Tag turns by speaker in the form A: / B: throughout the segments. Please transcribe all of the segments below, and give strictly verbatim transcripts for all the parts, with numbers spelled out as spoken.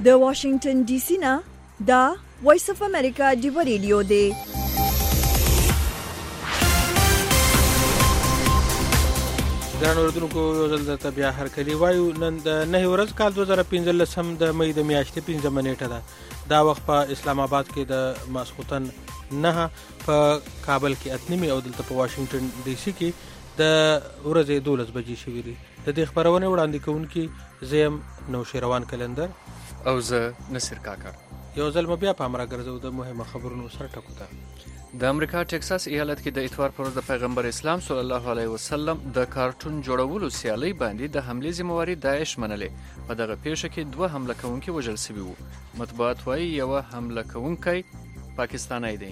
A: د واشنگټن ډي سي نه دا وایس اف امریکا ډیو ریډیو دی.
B: ګرانو اردوونکو یو ځل درته بیا هرکلي وایو. نن د نهه ورځ کال دوه زره پنځلسم د مې د میاشتې پنځمه نیټه ده. دا وخت په اسلام آباد کې د ماسخوتن نهه، په کابل کې اته نیمې او دلته په واشنگټن ډي سي کې د ورځې دولس بجې شوي دي. د دې خپرونې وړاندې کوونکي زه یم نوشیروان کلندر
C: او زه نصیر کاکړ.
B: یو ځل مو بیا پام راګرځو د مهمه خبرونو سره ټکو ته.
C: د امریکا ټکساس ایالت کې د اتوار پر ورځ د پیغمبر اسلام صلی الله علیه وسلم د کارټون جوړولو سیالۍ باندې د حملې ذمہواري داعش منلې. په دغه پیښه کې دوه حمله کوونکي وژل شوي وو. مطبوعات وایي یوه حمله کوونکی پاکستانی دی.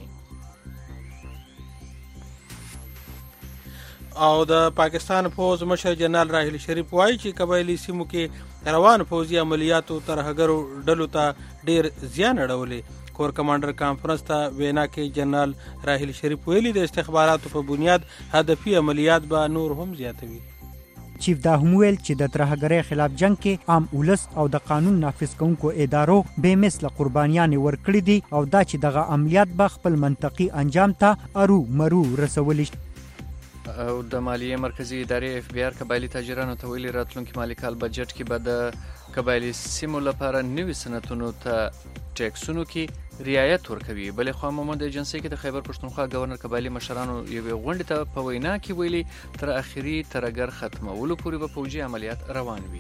B: او د پاکستان فوج مشر جنرال راحیل شریف وایي چې قبایلي سیمو کې روان فوجي عملیاتو ترهګرو ډلو ته ډیر زیان اړولی. کور کمانډر کانفرنس ته وینا کې جنرال راحیل شریف ویلي د استخباراتو په بنیاد هدفي عملیات به نور هم زیاتوي.
D: چیف دا هم ویل چې د ترهګرۍ خلاف جنگ کې عام ولس او د قانون نافذ کوونکو ادارو بې مثله قربانیانې ورکړي دي او دا چې دغه عملیات به خپل منطقي انجام ته ارو مرو رسولی.
C: او د مالیې مرکزی ادارې اف بی آر قبایلي تاجرانو ته ویلي راتلونکي مالي کال بجټ کې به د قبایلي سیمو لپاره نوي صنعتونو ته ټیکسونو کې رعایت ورکوي. بلې خوا محمد ایجنسۍ کې د خیبر پښتونخوا گورنر قبایلي مشرانو یوې غونډې ته په وینا کې ویلي تر اخري ترهګر ختمولو پورې به فوجي عملیات روان وي.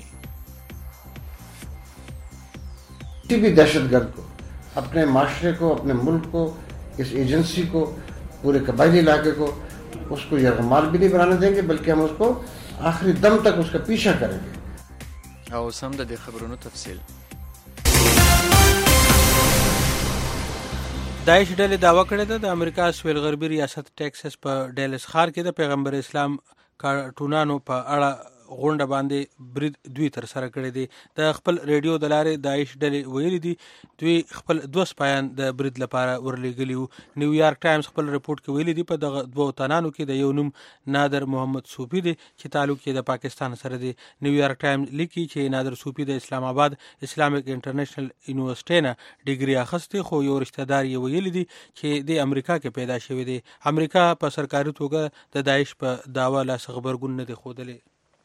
E: किसी भी दहशतगर्द को, अपने माशरे को, अपने मुल्क को, इस एजेंसी को, पूरे कबायली इलाके को उसको यरगमाल भी नहीं बनाने देंगे, बल्कि हम उसको आखिरी दम तक उसका पीछा करेंगे.
C: او سم د دې خبرونو تفصیل.
B: داعش ډلې دعوا کړې ده د امریکا سویل غربي ریاست ټیکساس په ډیلس ښار کې د پیغمبر اسلام کارټونانو په اړه غونډه باندې برید دوی تر سره کړی دی. د خپل ریډیو د لارې داعش ډلې ویلي دي دوی خپل دوه سپایان د برید لپاره ورلېږلي وو. نیویارک ټایمز خپل رپورټ کې ویلي دي په دغه دوه تنانو کې د یو نوم نادر محمد صوفي دی چې تعلق یې د پاکستان سره دی. نیویارک ټایمز لیکي چې نادر صوفي د اسلام آباد اسلامیک انټرنیشنل یونیورسيټي نه ډیګري اخیستې، خو یو رشتہ دار یې ویلي دي چې د امریکا کې پیدا شوی دی. امریکا په سرکاري توګه د داعش په دعوا لاس خبرګون نه دی ښودلی.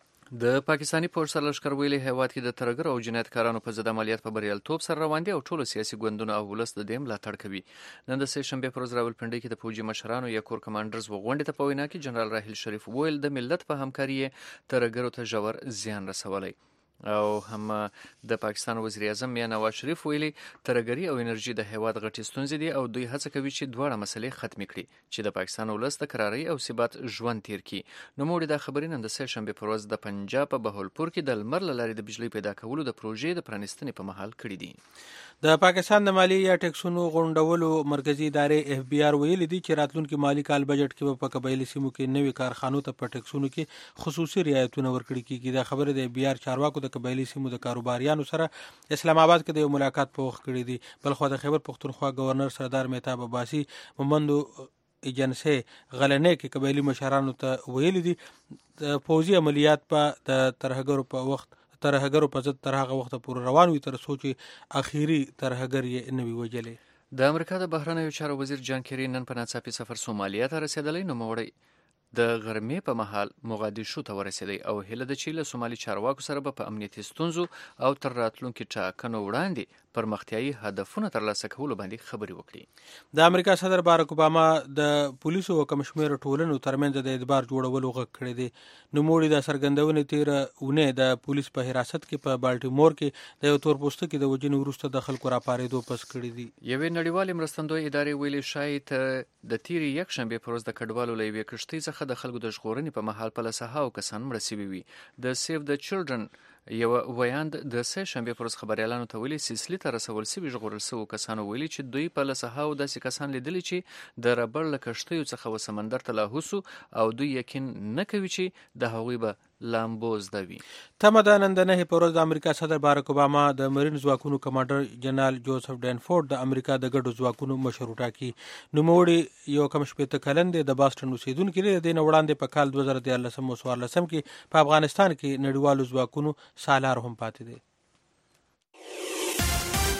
C: د پاکستاني پوځ سرلښکر ویلي هیواد کې د ترهګرو او جنایتکارانو په ضد عملیات په بریالیتوب سره روان دي او ټولو سیاسي ګوندونو او ولس د دې ملاتړ کوي. نن د سه شنبې پر ورځ راولپنډۍ کې د فوجي مشرانو یا کور کمانډرز غونډې ته په وینا کې جنرال راحیل شریف ویل د ملت په همکاري ترهګرو ته ژور زیان رسولی. او هم د پاکستان وزیر اعظم میاں نواز شریف ویلي ترهګري او انرژي د هیواد غټې ستونزې دي او دوی هڅه کوي چې دواړه مسلې ختمې کړي چې د پاکستان ولس د قرارۍ او ثبات ژوند تیر کړي. نو موږ د خبرې نن د سه شنبې پر ورځ د پنجاب په بهاولپور کې د لمر له لارې د بجلی پیدا کولو د پروژې د پرانیستنې په مهال کړي دي.
B: د پاکستان د مالی یا ټیکسونو غونډولو مرکزی ادارې اف بی آر ویلي دي چې راتلونکي مالی کال بجټ کې په قبایلي سیمو کې نوي کارخانو ته په ټیکسونو کې خصوصي رعایتونه ورکړي کیږي. دا خبره د اف بی آر چارواکو د قبایلي سیمو د کاروباریانو سره اسلام آباد کې د یو ملاقات په وخت کړی دي. بلخو د خیبر پښتونخوا گورنر سردار مهتاب عباسي مومندو ایجنسۍ غلنې کې قبایلي مشرانو ته ویلي دي د فوجي عملیات په د ترهګرو په وخت ترهګرو په ضد تر هغه وخته پورې روان وي تر څو چې اخیری ترهګر یې نه وي وجلی.
C: د امریکا د بهرنیو چارو وزیر جان کیری نن په ناڅاپي سفر سومالیا ته رسېدلی. نوموړی د غرمې په مهال موغادیشو ته ورسېدی او هیله ده چې له سومالي چارواکو سره به په امنیتي ستونزو او تر راتلونکي ټاکنو وړاندې پرمختیایي هدفونه ترلاسه کولو باندې خبرې وکړي.
B: د امریکا صدر باراک اوباما د پولیسو او کم شمېره ټولنو ترمنځ د اعتبار جوړولو غږ کړی دی. نوموړي د څرګندونې تېره اونۍ د پولیس په حراست کې په بالټیمور کې د یو تور پوستکي د وژنې وروسته د خلکو راپارېدو پس کړي دي.
C: یوې نړیوالې مرستندوی ادارې ویلي شاید د تېرې یکشنبې پر ورځ د کډوالو له یوې کښتۍ څخه د خلکو د ژغورنې په مهال په لسهاو کسان مړه شوي وي. د سیف د چلډرن یو ویاند د سه شنبې پر ورځ خبریالانو ته ویلي سیسلي ته رسول شوي ژغورل شوو کسانو ویلي چې دوی په لسهاو داسې کسان لیدلي چې د ربړ له کښتیو څخه و سمندر ته لاهوسو او دوی یقین نه کوي چې د هغوی به لامبو زده وي.
B: تمه ده نن د نهې په ورځ د امریکا صدر باراک اوباما د مرین ځواکونو کمانډر جنرال جوزف ډینفورد د امریکا د ګډو ځواکونو مشر وټاکي. نوموړي یو کم شپېته کلن دی، د باسټن اوسیدونکی دی. د دې نه وړاندې په کال دوه زره دیارلسم او څوارلسم کې په افغانستان کې نړیوالو ځواکونو سالار هم پاتې دی.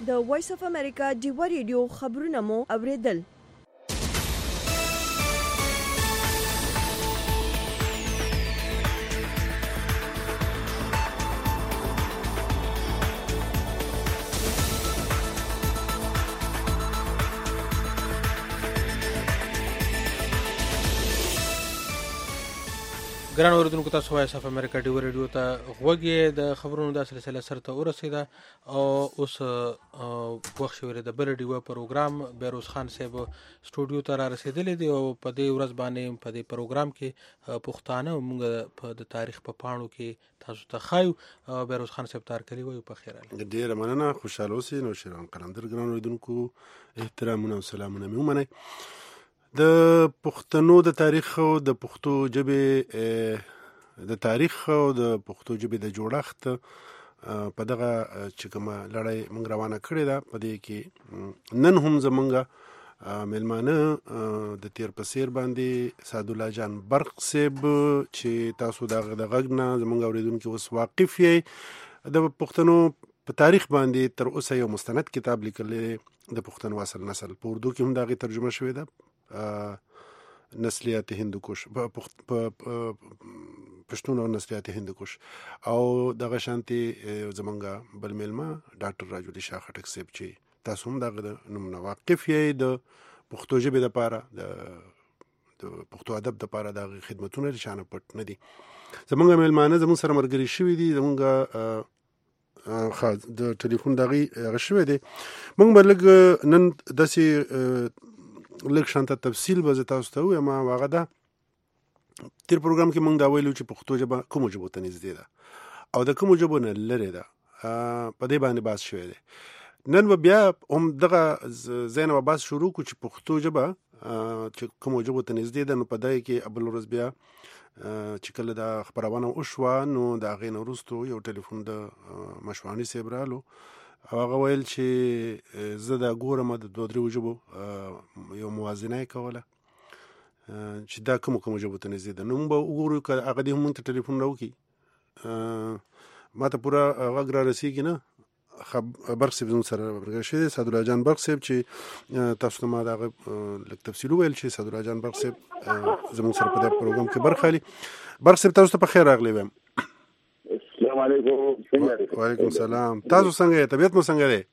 A: د وایس اف امریکا ډیوا ریډیو خبرونه مو اوریدل.
B: ګران اوریدونکو تاسو وایس اف امریکا ډیوا ریډیو ته غوږی د خبرونو د سلسله سره ته ورسیده او اوس وخت شوی د بل ډیوا پروګرام بیروز خان صاحب سټوډیو ته را رسیدلی دی او په دې ورځ باندې په دې پروګرام کې پښتانه موږ په د تاریخ په پاڼو کې تاسو ته خایو. بیروز خان صاحب تار کلی وایو په خیر اله.
F: ډیره مننه، خوشاله اوسئ. نو شیران قلندر ګران اوریدونکو احترامونه او سلامونه مې ومنئ. د پښتنو د تاریخ او د پښتو ژبې د تاریخ او د پښتو ژبې د جوړښت په دغه چې کومه لړۍ موږ روانه کړې ده، په دې کې نن هم زمونږ میلمانه د تیر په څیر باندې سعدالله جان برق صاحب چې تاسو دغه د غږ نه زمونږ اوریدونکي اوس واقف یې، د پښتنو په تاریخ باندې تر اوسه یو مستند کتاب لیکلی د پښتنو اصل نسل، په اردو کې هم دغه ترجمه شوې ده، نسلیات هندوکش پښتون او نسلیات هندوکش. او دغه شانتي زمونږ بل میلمه ډاکټر راجولي شاه خټک صاحب چې تاسو هم دغه نوم نه واقف یې، د پښتو ژبې دپاره د پښتو ادب دپاره دغه خدمتونه شانه پټ نه دي. زمونږ میلمانه زمونږ سره ملګري شوي دي، زمونږ خاص د ټلیفون دغه هغه شوی دی. موږ به لږ نن داسې لږ شانته تفصیل به زه تاسو ته ووایم. هغه ده تیر پروګرام کې موږ دا ویلو چې پښتو ژبه کومو ژبو ته نږدې ده او د کومو ژبو نه لرې ده، په دې باندې بحث شوی دی. نن به بیا هم دغه ځای نه به بحث شروع کړو چې پښتو ژبه چې کومو ژبو ته نږدې ده، نو په دې کې بل ورځ بیا چې کله دا خپرونه وشوه نو د هغې نه وروستو یو ټلیفون د مشواني صاحب رالو او هغه ویل چې زه دا ګورم د دوه دریو ژبو یو موازنه یې کوله چې دا کومو کومو ژبو ته نږدې ده. نو موږ به وګورو که هغه دې هم موږ ته ټلیفون راوکړي. ما ته پوره غږ را رسېږي نه. برق صاحب زموږ سره ملګری شوی دی، سعدالله جان برق صاحب، چې تاسو ته ما د هغه لږ تفصیل وویل چې سعدالله جان برق صاحب زموږ سره په دې پروګرام کې برخه اخلي. برق صاحب تاسو ته په خیر راغلی وایم.
G: السلام علیکم.
F: وعلیکم السلام. تاسو څنګه یې؟ طبیعت مو څنګه دی؟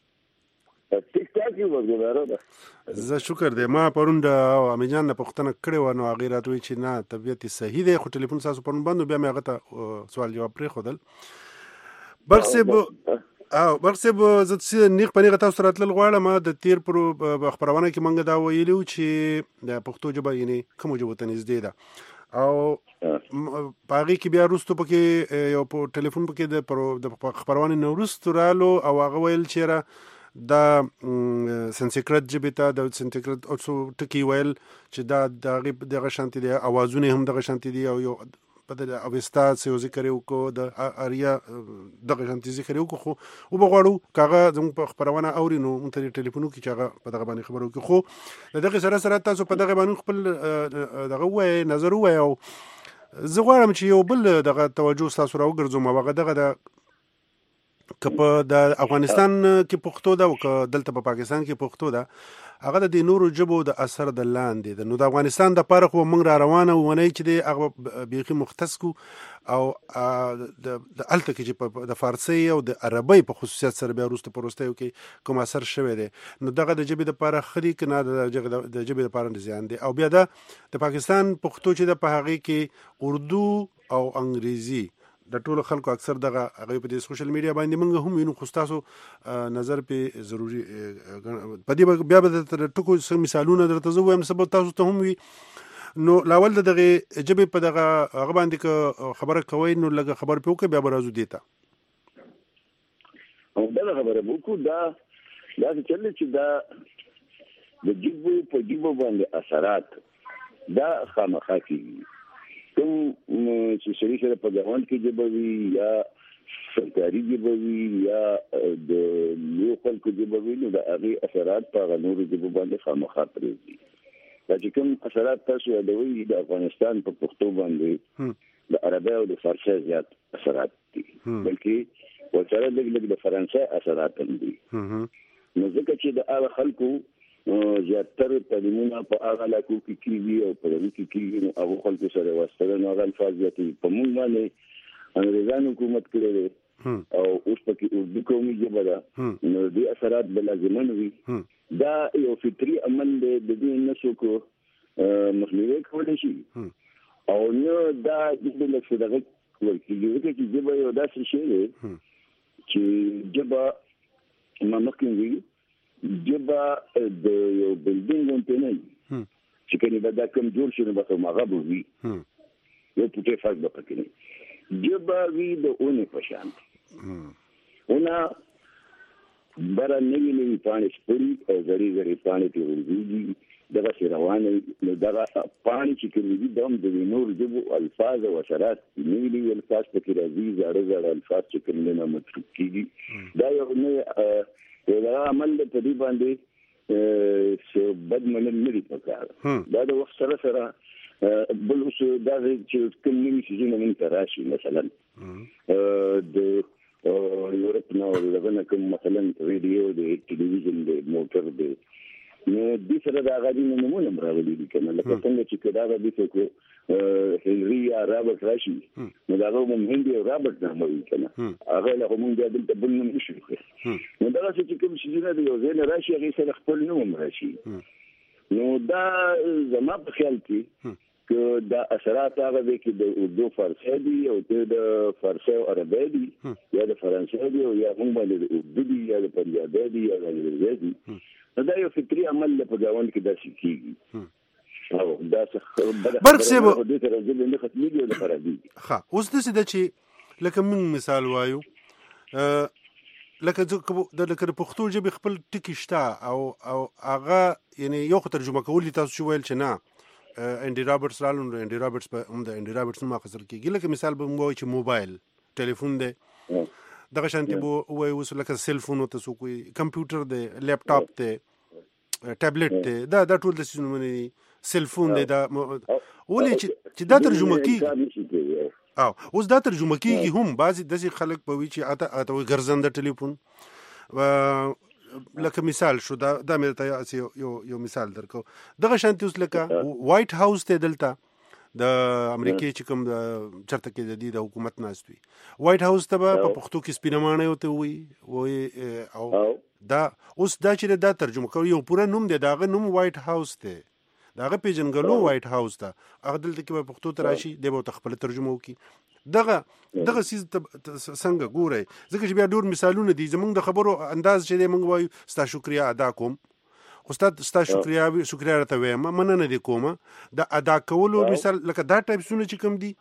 G: ټیک ټاک یو ورګو.
F: زه شکر دی. ما پرون د امې جان نه پوښتنه کړې وه، نو هغې راته وایي چې نه طبیعت یې صحیح دی، خو ټلیفون ستاسو پرون بند و، بیا مې هغه ته سوال جواب پرېښودل. برق صاحب او برق صاحب زه نیغ په نیغه تاسو راتلل غواړم. د تیر پر خپرونه کې موږ دا ویلي وو چې د پښتو ژبه یعنې کومو ژبو ته نږدې ده، او په هغې کې بیا وروستو پکې یو په ټلیفون پکې د خپرونې نه وروستو رالو او هغه ویل چېرې دا سنسکرت ژبې ته د سنسکرت څو ټکي ویل چې دا د هغې دغه شانتې دی، اوازونه هم دغه شانتې دي، او یو په د اوستا څه یو ذکر یې وکړو، د اریا دغه شانتې ذکر یې وکړو. خو وبه غواړو که هغه زموږ په خپرونه اوري نو موږ ته یې ټلیفون وکړي چې هغه په دغه باندې خبره وکړي. خو د دغې سره سره تاسو په دغه باندې خپل دغه ووایئ، نظر ووایئ. او زه غواړم چې یو بل دغه توجه ستاسو را وګرځوم، او هغه دغه ده که په د افغانستان کې پښتو ده او که دلته په پاکستان کې پښتو ده، هغه د دې نورو ژبو د اثر د لاندې ده. نو د افغانستان دپاره خو موږ را روانه ونۍ چې دی هغه بیخي مختص کړو، او د هلته کې چې د فارسۍ او د عربۍ په خصوصیت سره بیا وروسته په وروستیو کې کوم اثر شوی دی، نو دغه د ژبې دپاره ښه دي که نه د ژبې دپاره زیان دی. او بیا دا د پاکستان پښتو چې ده په هغې کې اردو او انګریزي د ټولو خلکو اکثر دغه هغوی په دې سوشل میډیا باندې موږ هم وینو، خو ستاسو نظر پې ضروري په دې بیا به د ټکو څه مثالونه درته زه ووایم، څه به تاسو ته هم وي. نو لاول د دغې ژبې په دغه هغه باندې که خبره کوئ نو لږه خبر پې وکړئ، بیا به راځو دې ته.
G: بله خبره به وکړو. دا داسې چل دی چې دا د ژبو په ژبو باندې اثرات دا خامخا کېږي. کوم چې سړي سره په ګاونډ کې ژبه وي یا سرکاري ژبه وي یا د لویو خلکو ژبه وي، نو د هغې اثرات په هغه نورو ژبو باندې خامخا پرېږدي. دا چې کوم اثرات تاسو یادوئ د افغانستان په پښتو باندې د عربۍ او د فارسۍ زیات اثرات دي، بلکې ورسره لږ لږ د فرانسې اثرات هم دي. نو ځکه چې د هغه خلکو زیاتره تعلیمونه په هغه علاقو کې کېږي او په دې کې کېږي، نو هغه خلکو سره واسطه نو هغه الفاظ زیاتې په موږ باندې انګریزانو حکومت کړی دی او اوس پکې اردو قومي ژبه ده، نو دې اثرات به لازمن وي. دا یو فطري عمل دی، د دې نه څوک مخنیوی کولی شي او نه دا د لکه دغه وایي کېږي چې ژبه یو داسې شی دی چې ژبه ما مخکې وي جبا د یو بلډینګ غونډه نه وي چې کله به دا کوم جوړ شي نو به هغه به وي یو پټه فرق به پکې نه جبا وی د اونې په شان اونا بره نوی نوی پاڼې سپړي او غړي غړي پاڼې ته ورځي دغه څه روانه نو دغه پاڼې چې کوي د هم د نور جبو الفاظ او اثرات نوی نوی الفاظ پکې راځي زړه زړه الفاظ چې کوم نه مطلب کیږي دا یو نه دا عمل په دې باندې چې بد منل نه دي پکاره دا د وخت سره سره بل اوس دا چې کوم نوي څیزونه موږ راشي مثلا د یورپ نو دغه کوم مثلا ریډیو د ټلویزیون د موټر د نو د سره دا غوډي نمونه راغلي دي کنه لکه څنګه چې کدا غوډي څوک هنري یا رابرټ راشي نو دا هم هندي او رابرټ نامه وي کنه هغه له کوم د دلته بل نه شي نو دا چې کوم شي نه دی یو ځای راشي هغه سره خپل نوم راشي نو دا زما په خیال کې که دا اثرات هغه دی چې د اردو فارسی دی او د فارسی او عربی دی یا د فرانسې دی او یا هم باندې د اردو دی یا د پنجابي دی یا د انګریزي دی دا یو فطري عمل په ګاوند کې داسې کیږي او دا څه
F: برق سی به
G: د دې راځي نه ختميږي د فرادي
F: ها اوس د څه د چې لکه موږ مثال وایو لکه د لکه پښتو ژبه خپل ټکی شته او او هغه یعنی یو ترجمه کول تاسو شو ویل چې نه انډي رابرټس رالون انډي رابرټس په هم د انډي رابرټس ما خسر کیږي لکه مثال به موږ چې موبایل ټلیفون دی دغه شانتي بو وای وس لکه سیل فون او تاسو کوی کمپیوټر دی لپټاپ دی ټابلیټ دی دا دا ټول د سيزونو مني سیل فون دی دا ولې چې دا ترجمه کیږي او اوس دا ترجمه کیږي هم بعضی د خلک په وی چې اته اته ګرځنده ټلیفون لکه مثال شو دا د امریکا یو یو مثال درکو دغه شانتي اوس لکه وایټ هاوس ته دلته د امریکای چې کوم چرته کې د دې د حکومت ناست وي وایټ هاوس ته په پښتو کې سپینمانه وته وي وي او دا اوس دا چې دا ترجمه کوي یو پوره نوم دی داغه نوم وایټ هاوس دی داغه پیژنګلو وایټ هاوس ته هغه دلته کې په پښتو ته راشي دی به خپل ترجمه وکي دغه دغه سیز څنګه ګوري ځکه چې بیا ډور مثالونه دي زمونږ د خبرو انداز چې دی موږ وایو ستا شکریا ادا کوم استاد ستا شکریا شکریا راته وایم مننه دي کومه د ادا کولو مثال لکه دا ټایپ سونه چې کوم دي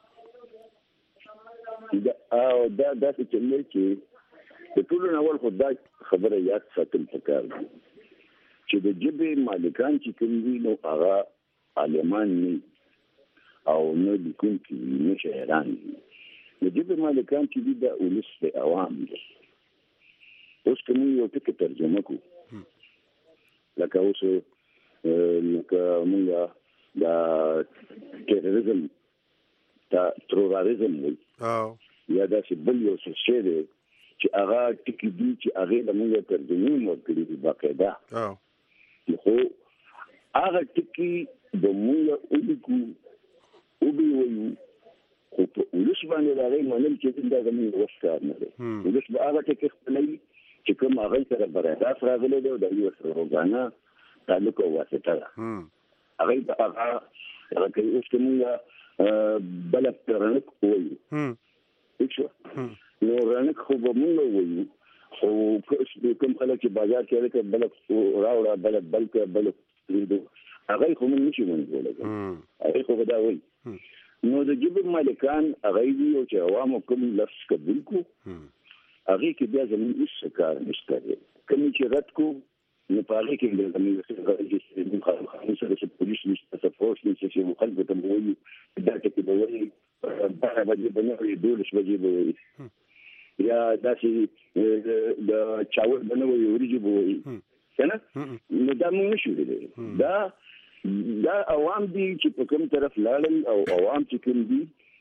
G: دا او دا د چې چې د ټول اول خدای خبره یاد ساتل پکار دي چې د جبې مالکان چې کوم دي نو هغه عالمان نه او نه د کوم کې نه شهران د جبې مالکان چې دي د ولس په عوام دي اوس کوم یو ټکی ترجمه کو لکه اوس لکه موږ دا تروریزم دا تروریزم
F: او
G: یا دا چې بل یو څه شی دی چې هغه ټکی دی چې هغه د موږ ترجمه ورکړي دي باقاعده او خو هغه ټکی د موږ الیکو او به وایو خو په ولس باندې دا غي منل چې دا زموږ وسکار نه دی ولس به هغه ټکی خپلوي چې کوم هغه سره برابر راغلی دی د یو سره روزانه تعلق او واسطه ده هغه د هغه هغه کوي اوس کومه بل ترنک وایي هیڅ نو رنک خو به موږ وایو خو کوم خلک چې بازار کې راځي بل راوړه بل بل بل هغه خو موږ نشو ونګولای هغه خو دا وایي نو د جبر مالکان هغه دی او چې عوامو کوم لفظ قبول کو هغه کې بیا زموږ هیڅ کار نشته کوم چې رد کو نو په هغه کې د زموږ د خلکو سره چې پولیس نشته تفوس نشته چې مخالفت ته وایي دا چې به وایي دا به بنوي دولس بجې به وایي یا داسې د چاول بنوي وريجي به وایي کنه نو دا موږ نشو دی دا دا عوام دي چې په کوم طرف لاړل او عوام چې کوم دي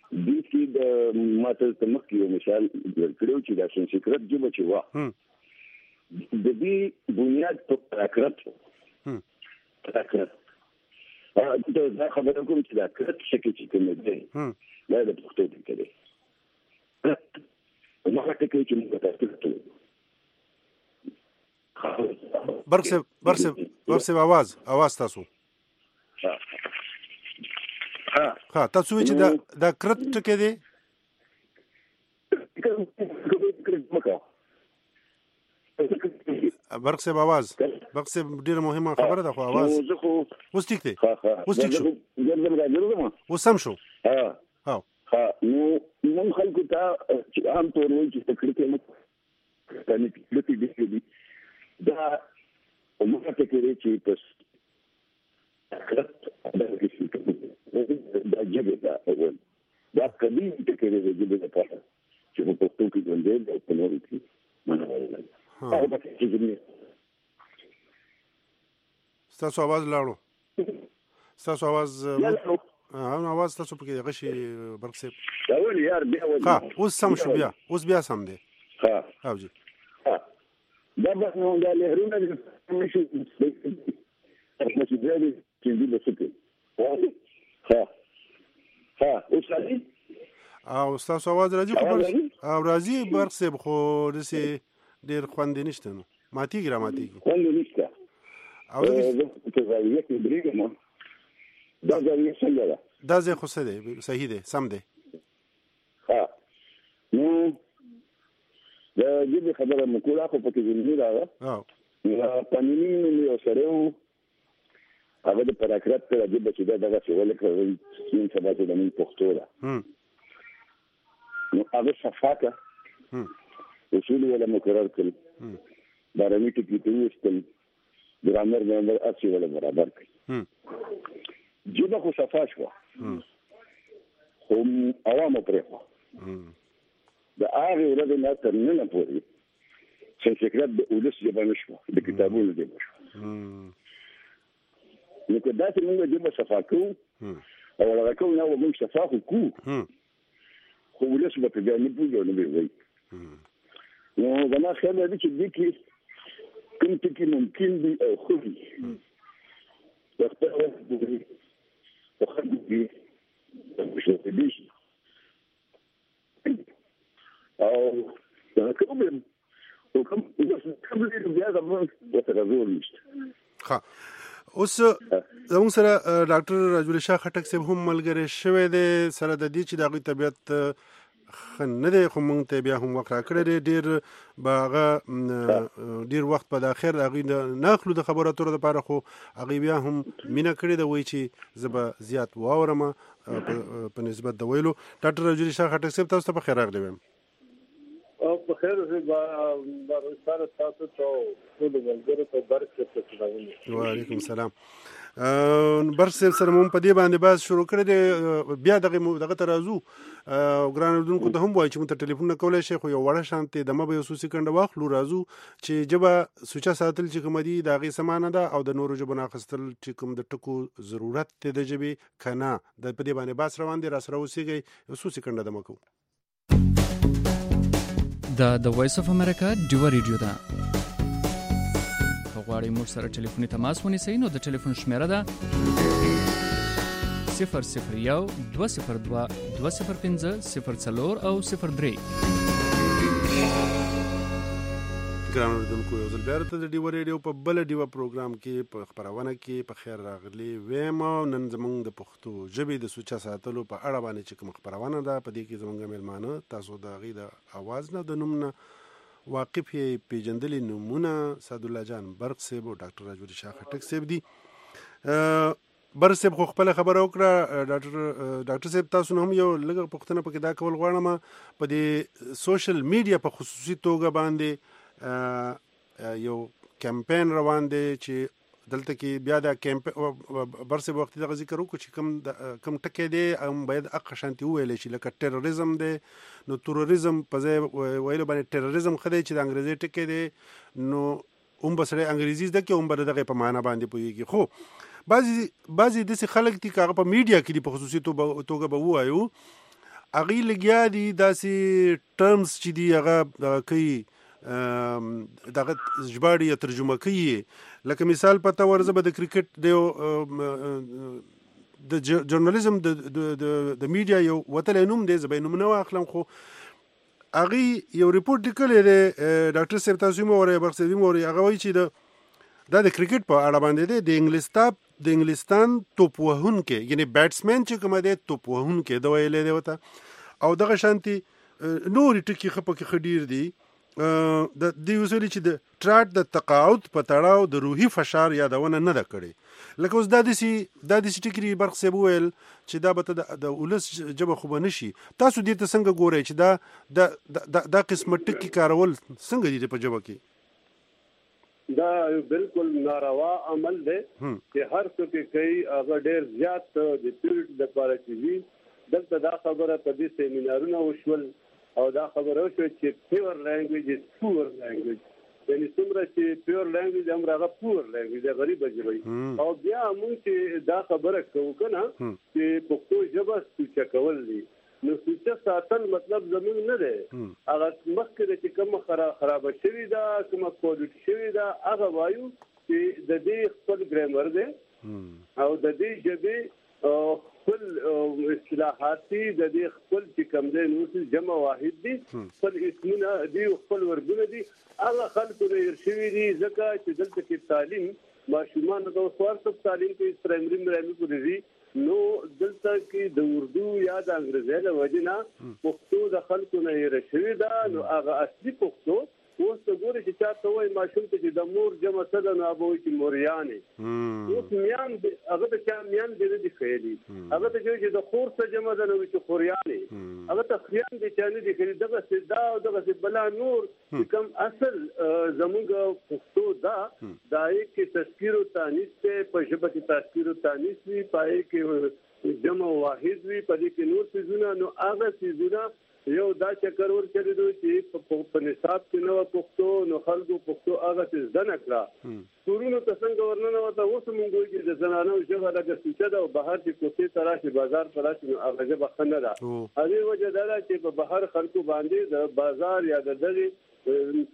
G: دې کې د ماته تمخ یو مثال ورکړو چې دا سنسکرت جبه چې وا د دې بنیاد په تکرت هم تکرت دا خبره کوم چې دا کرت شکه چې کوم دی دا د پښتو دی کړي نو هغه ټکی چې موږ تاسو ته
F: برسه برسه برسه आवाज आवाज تاسو ها ها تاسو چې دا دا کرت ټکی دی برقص आवाज برقص ډیره مهمه خبره ده خو आवाज اوس ټیک دی اوس ټیک شو اوس سم شو
G: ها
F: ها
G: ها نو موږ خلکو ته عام طور وایي چې تکلیف یې مو ستانه لکه دې دې دا موږ ته کوي چې پس دا کیسه دا جبه دا اول دا کدی ته کوي چې جبه ده پاتې چې په پښتو کې څنګه دا په نور کې منو
F: ستاسو आवाज لاړو ستاسو आवाज ها आवाज تاسو په کې غشي برقص
G: اول یار بیا ول
F: ها اوس سم شو بیا اوس بیا سم دی
G: ها
F: ها جی
G: ها دا به نو دا لهرونه مشي مشي زیاده چې دې بسکه ها ها اوس علي
F: او ستاسو आवाज راځي خو او راځي برقص خو دسي ډیر خوند نشته نو ماتیږي را ماتیږي
G: خوند نشته او دا ځای کې بریګم دا ځای څنګه ده
F: دا ځای خو څه دی صحیح دی سم دی
G: ها نو دا دې خبره مکوړه خو پکې ځینې راغله
F: او
G: نو پنځمي نو یو سره هغه د پراکرات ته د بچی دا دغه څه ولکه چې سبا ته د من پښتو ده نو هغه صفاکه اصول ولا مقرر کړ بارامي ټکی ته وستل ګرامر ګرامر اصلي ولا برابر کړ جبه خو صفا شو هم عوامو پرې دا هغه ورته نه تر نه پوري چې فکرت د اولس جبه نشو د کتابونو دی نشو نو کدا چې موږ جبه صفا کوو او هغه کوم نو موږ صفا کوو خو اولس به په دې نه پوهیږي نو به وي نو دا نه خبره دي چې دې کې کوم ټکی ممکن دي او خو دي وخت دې وخت دې مش دې او دا کوم او کوم کوم دې بیا زموږ د تغذور نشته
F: ها اوس زموږ سره ډاکټر راجول شاه خټک صاحب هم ملګری شوی دی سره د دې چې د طبيعت نه دی خو مونږ ته بیا هم وخت راکړی دی ډېر باغه ډېر وخت په اخر هغې نه اخلو د خبرو اترو دپاره خو هغې بیا هم مینه کړې ده وایي چې زه به زیات واورم په نسبت د ویلو ډاکټر راجول شاه خټک صاحب تاسو ته په خیر راغلی ویم
H: په خیر اوسئ بارساره تاسو ته ټولو ملګرو ته برق صاحب ته سلامونه
F: وعلیکم السلام برق صاحب سره مو په دې باندې باز شروع کړی دی بیا دغه دغه ته راځو ګران اردوونکو ته هم وایي چې موږ ته ټلیفون نه کولی شئ خو یو وړه شانتې دمه به یو څو سکنډه واخلو راځو چې ژبه سوچه ساتل چې کومه دي د هغې څه معنی ده او د نورو ژبو نه اخیستل چې کوم د ټکو ضرورت دی د ژبې که نه د په دې باندې بحث روان دی راسره اوسېږئ یو څو سکنډه دمه کوو
C: دا د وایس اف امریکا ډیوه ریډیو ده که غواړئ موږ سره ټلیفوني تماس ونیسئ نو د ټلیفون شمیره ده صفر صفر یو دوه صفر دوه دوه صفر پنځه صفر څلور او صفر درې
F: ګران اورېدونکو یو ځل بیا راته د ډیوه ریډیو په بله ډیوه پروګرام کې په خپرونه کې په خیر راغلي ویم نن زموږ د پښتو ژبې د سوچه ساتلو په اړه باندې چې کوم خپرونه ده په دې کې زموږ میلمانه تاسو د هغې د اواز نه د نوم نه واقف یې پیژندلي نومونه سعدالله جان برق صاحب او ډاکټر راجول شاه خټک صاحب دي برق صاحب خو خپله خبره وکړه ډاکټر ډاکټر صاحب تاسو نه هم یو لږه پوښتنه پکې دا کول غواړم په دې سوشل میډیا په خصوصي توګه باندې یو کمپین روان دی چې دلته کې بیا دا کمپین برسه وخت دغه ذکر وکړو چې کم کم ټکی دی هم باید اق شانتي وویل شي لکه ټیرریزم دی نو تروریزم په ځای ویلو باندې ټیرریزم خدای چې د انګریزي ټکی دی نو هم به سړی انګریزي زده کړي هم به دغه په معنا باندې پوهېږي خو بعضې بعضې داسې خلک دي که هغه په میډیا کې دي په خصوصي توګه به ووایو هغه لګیا دي داسې ټرمز چې دی هغه کوي دغه ژباړي یا ترجمه کوي. لکه مثال پته ورزه به د کرکټ د د جورنالیزم د د میډیا یو وتل نوم دی زبې نوم نه واخلم، خو هغه یو ریپورت لیکلی دی ډاکټر صاحب تاسو مو ورې برخصدي مو ورې هغه وایي چې د دا د کرکټ په اړه باندې دی د انګلستان د انګلستان توپ وهونکی یعنی بیټسمن چې کوم دی توپ وهونکی د ویلې دی وته او دغه شانتي نور ټکی خپکه خډیر دی د دې وسولې چې د ټراټ د تقاعد په تړاو د روحي فشار یادونه نه ده کړې. لکه اوس دا دسی دا دسی ټکی برخ سیب ویل چې دا به د ولس جبه خو بنشي. تاسو دې ته څنګه ګورئ چې دا د دا قسم ټکی کارول څنګه دي په جبه کې؟
H: دا بالکل ناروا عمل دی چې هر څوک کوي هغه ډیر زیات د پیریډ د لپاره کوي. دلته دا خبره په دې سیمینارونو وشول او دا خبره وشوه چې پیور لانګویج از پور لانګویج، یعنی څومره چې پیور لانګویج هم هغه پور لانګویج دی، غریب ژبه. او بیا موږ چې دا خبره کوو کنه چې پښتو ژبه سوچه کول دي، نو سوچه ساتل مطلب زموږ نه دی. هغه مخکې چې کومه خرابه شوې ده کومه کوالټي شوې ده هغه وایو چې د دې خپل ګرامر دی او د دې ژبې خپل اصطلاحاتي د دې خپل چې کوم دی نو جمع واحد دي، خپل اسمونه دي خپل ورګونه دي. هغه خلکو نه هېر شوي دي ځکه چې دلته کې تعلیم ماشومان د ورته تعلیم کې پرایمري مرامي پورې نو دلته کې د اردو یا د انګریزي له وجې نه پښتو د خلکو نه هېره شوې ده. نو هغه اصلي پښتو اوس ته ګورې چې چا ته وایي ماشوم ته چې د مور جمع څه ده نو هغه وایي چې موریانې. اوس میان هغه ته چا میان دی نه دي ښیلي، هغه ته چې د خور څه جمع ده نو وایي چې خوریانې، هغه ته خیان دی چا نه دي ښیلي. دغسې دا او دغسې بلا نور چې کوم اصل زموږ پښتو ده د هغې کې تذکیر و تانیث دی، په ژبه کې تذکیر و تانیث وي، په هغې کې جمع واحد وي، په دې کې نور څیزونه. نو هغه څیزونه یو دا چکر ورکړی دی چې په نصاب کې نه وه پښتو، نو خلکو پښتو هغه څه زده نه کړه. کورونو ته څنګه ورننوته اوس موږ وایو چې د زنانو ژبه لږه سوچه ده او بهر چې کوڅې ته راشي بازار ته راشي نو هغه ژبه ښه نه ده. هغې وجه دا ده چې په بهر خلکو باندې د بازار یا د دغې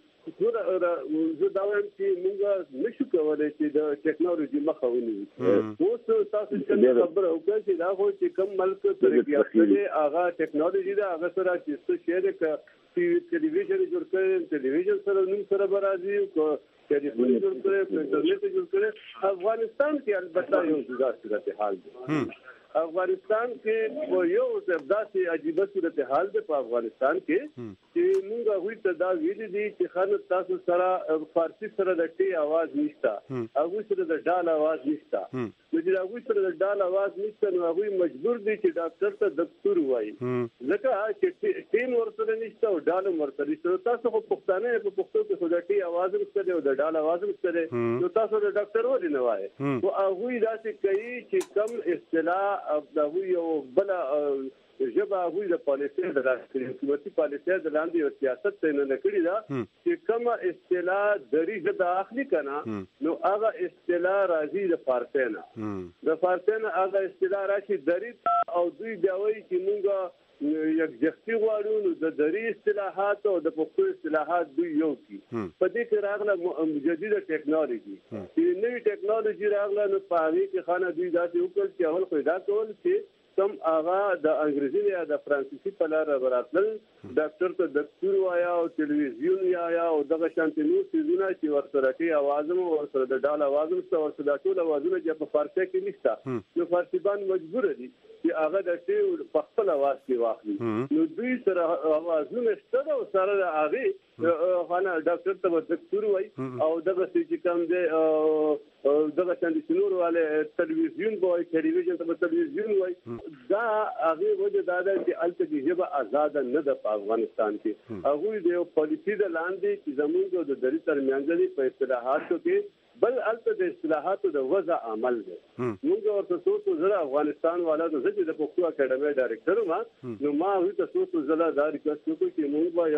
H: زه دا وایم چې موږ نشو کولی چې د ټیکنالوژي مخه ونیسو. اوس تاسو چې خبره وکړه چې دا خو چې کوم ملک ترقي یافته دی هغه ټیکنالوژي ده، هغه سره چې څه شی دی ټلویزیون جوړ کړی، ټلویزیون سره نوم سره به راځي، ټلیفون جوړ کړی، انټرنیټ جوړ کړی. افغانستان کې البته یو جدا صورتحال دی. افغانستان کې یو داسې عجیبه صورتحال دی په افغانستان کې چې موږ هغوی ته دا ویلي دي چې خلک تاسو سره فارسي سره د ټي اواز نشته، هغوی سره د ډال اواز نشته. نو چې هغوی سره د ډال اواز نشته نو هغوی مجبور دي چې ډاکټر ته دکتور وایي، ځکه چې ټین ورسره نشته او ډال هم ورسره نشته. تاسو خو پښتانه په پښتو کې خو د ټي اواز هم شته دی او د ډال اواز هم شته دی، نو تاسو د ډاکټر ولې نه وایي؟ نو هغوی داسې کوي چې کم اصطلاح د هغوی یو بله ژبه هغوی د پالیسۍ د لاندې کړي، حکومتي پالیسۍ د لاندې یو سیاست ته نه کړې ده چې کومه اصطلاح دري ژبه اخلي که نه نو هغه اصطلاح راځي د فارسۍ نه، د فارسۍ نه هغه اصطلاح راشي دري ته او دوی بیا وایي چې موږ یکجهتي غواړو. نو د دري اصطلاحات او د پښتو اصطلاحات دوی یو کړي. په دې کې راغله جدیده ټیکنالوژي، چې نوې ټیکنالوژي راغله نو په هغې کې خانه دوی داسې وکړل چې اول خو یې دا کول چې کم هغه د انګریزي یا د فرانسیسي په لاره براتلل، ډاکټر ته دکتور وایا او تلویزیون وایا او دغه شانتې نور څیزونه چې ورسره ټي اواز هم ورسره د ډال اواز هم شته، ورسره دا ټول اوازونه چې په فارسي کې نشته. نو فارسیبان مجبوره دي چې هغه د ټي په خپل اواز کې واخلي. نو دوی سره اوازونه شته او سره د هغې خانه ډاکټر ته دکتور وایي او دغسې چې کوم دی دغه شانتې نور والے تلویزیون به وایي، ټلویزیون ته به تلویزیون وایي. دا هغې وجه دا ده چې هلته کې ژبه ازاده نه ده په افغانستان کې. هغوی د یو پالیسي د لاندې چې زموږ او د دري ترمنځ دي په اصطلاحاتو کې، بل هلته د اصطلاحاتو د وضع عمل دی. موږ ورته څو څو ځله افغانستان والا ته زه چې د پښتو اکاډمۍ ډایرکټر وم نو ما هغوی ته څو څو ځله دا ریکویسټ وکړو چې موږ به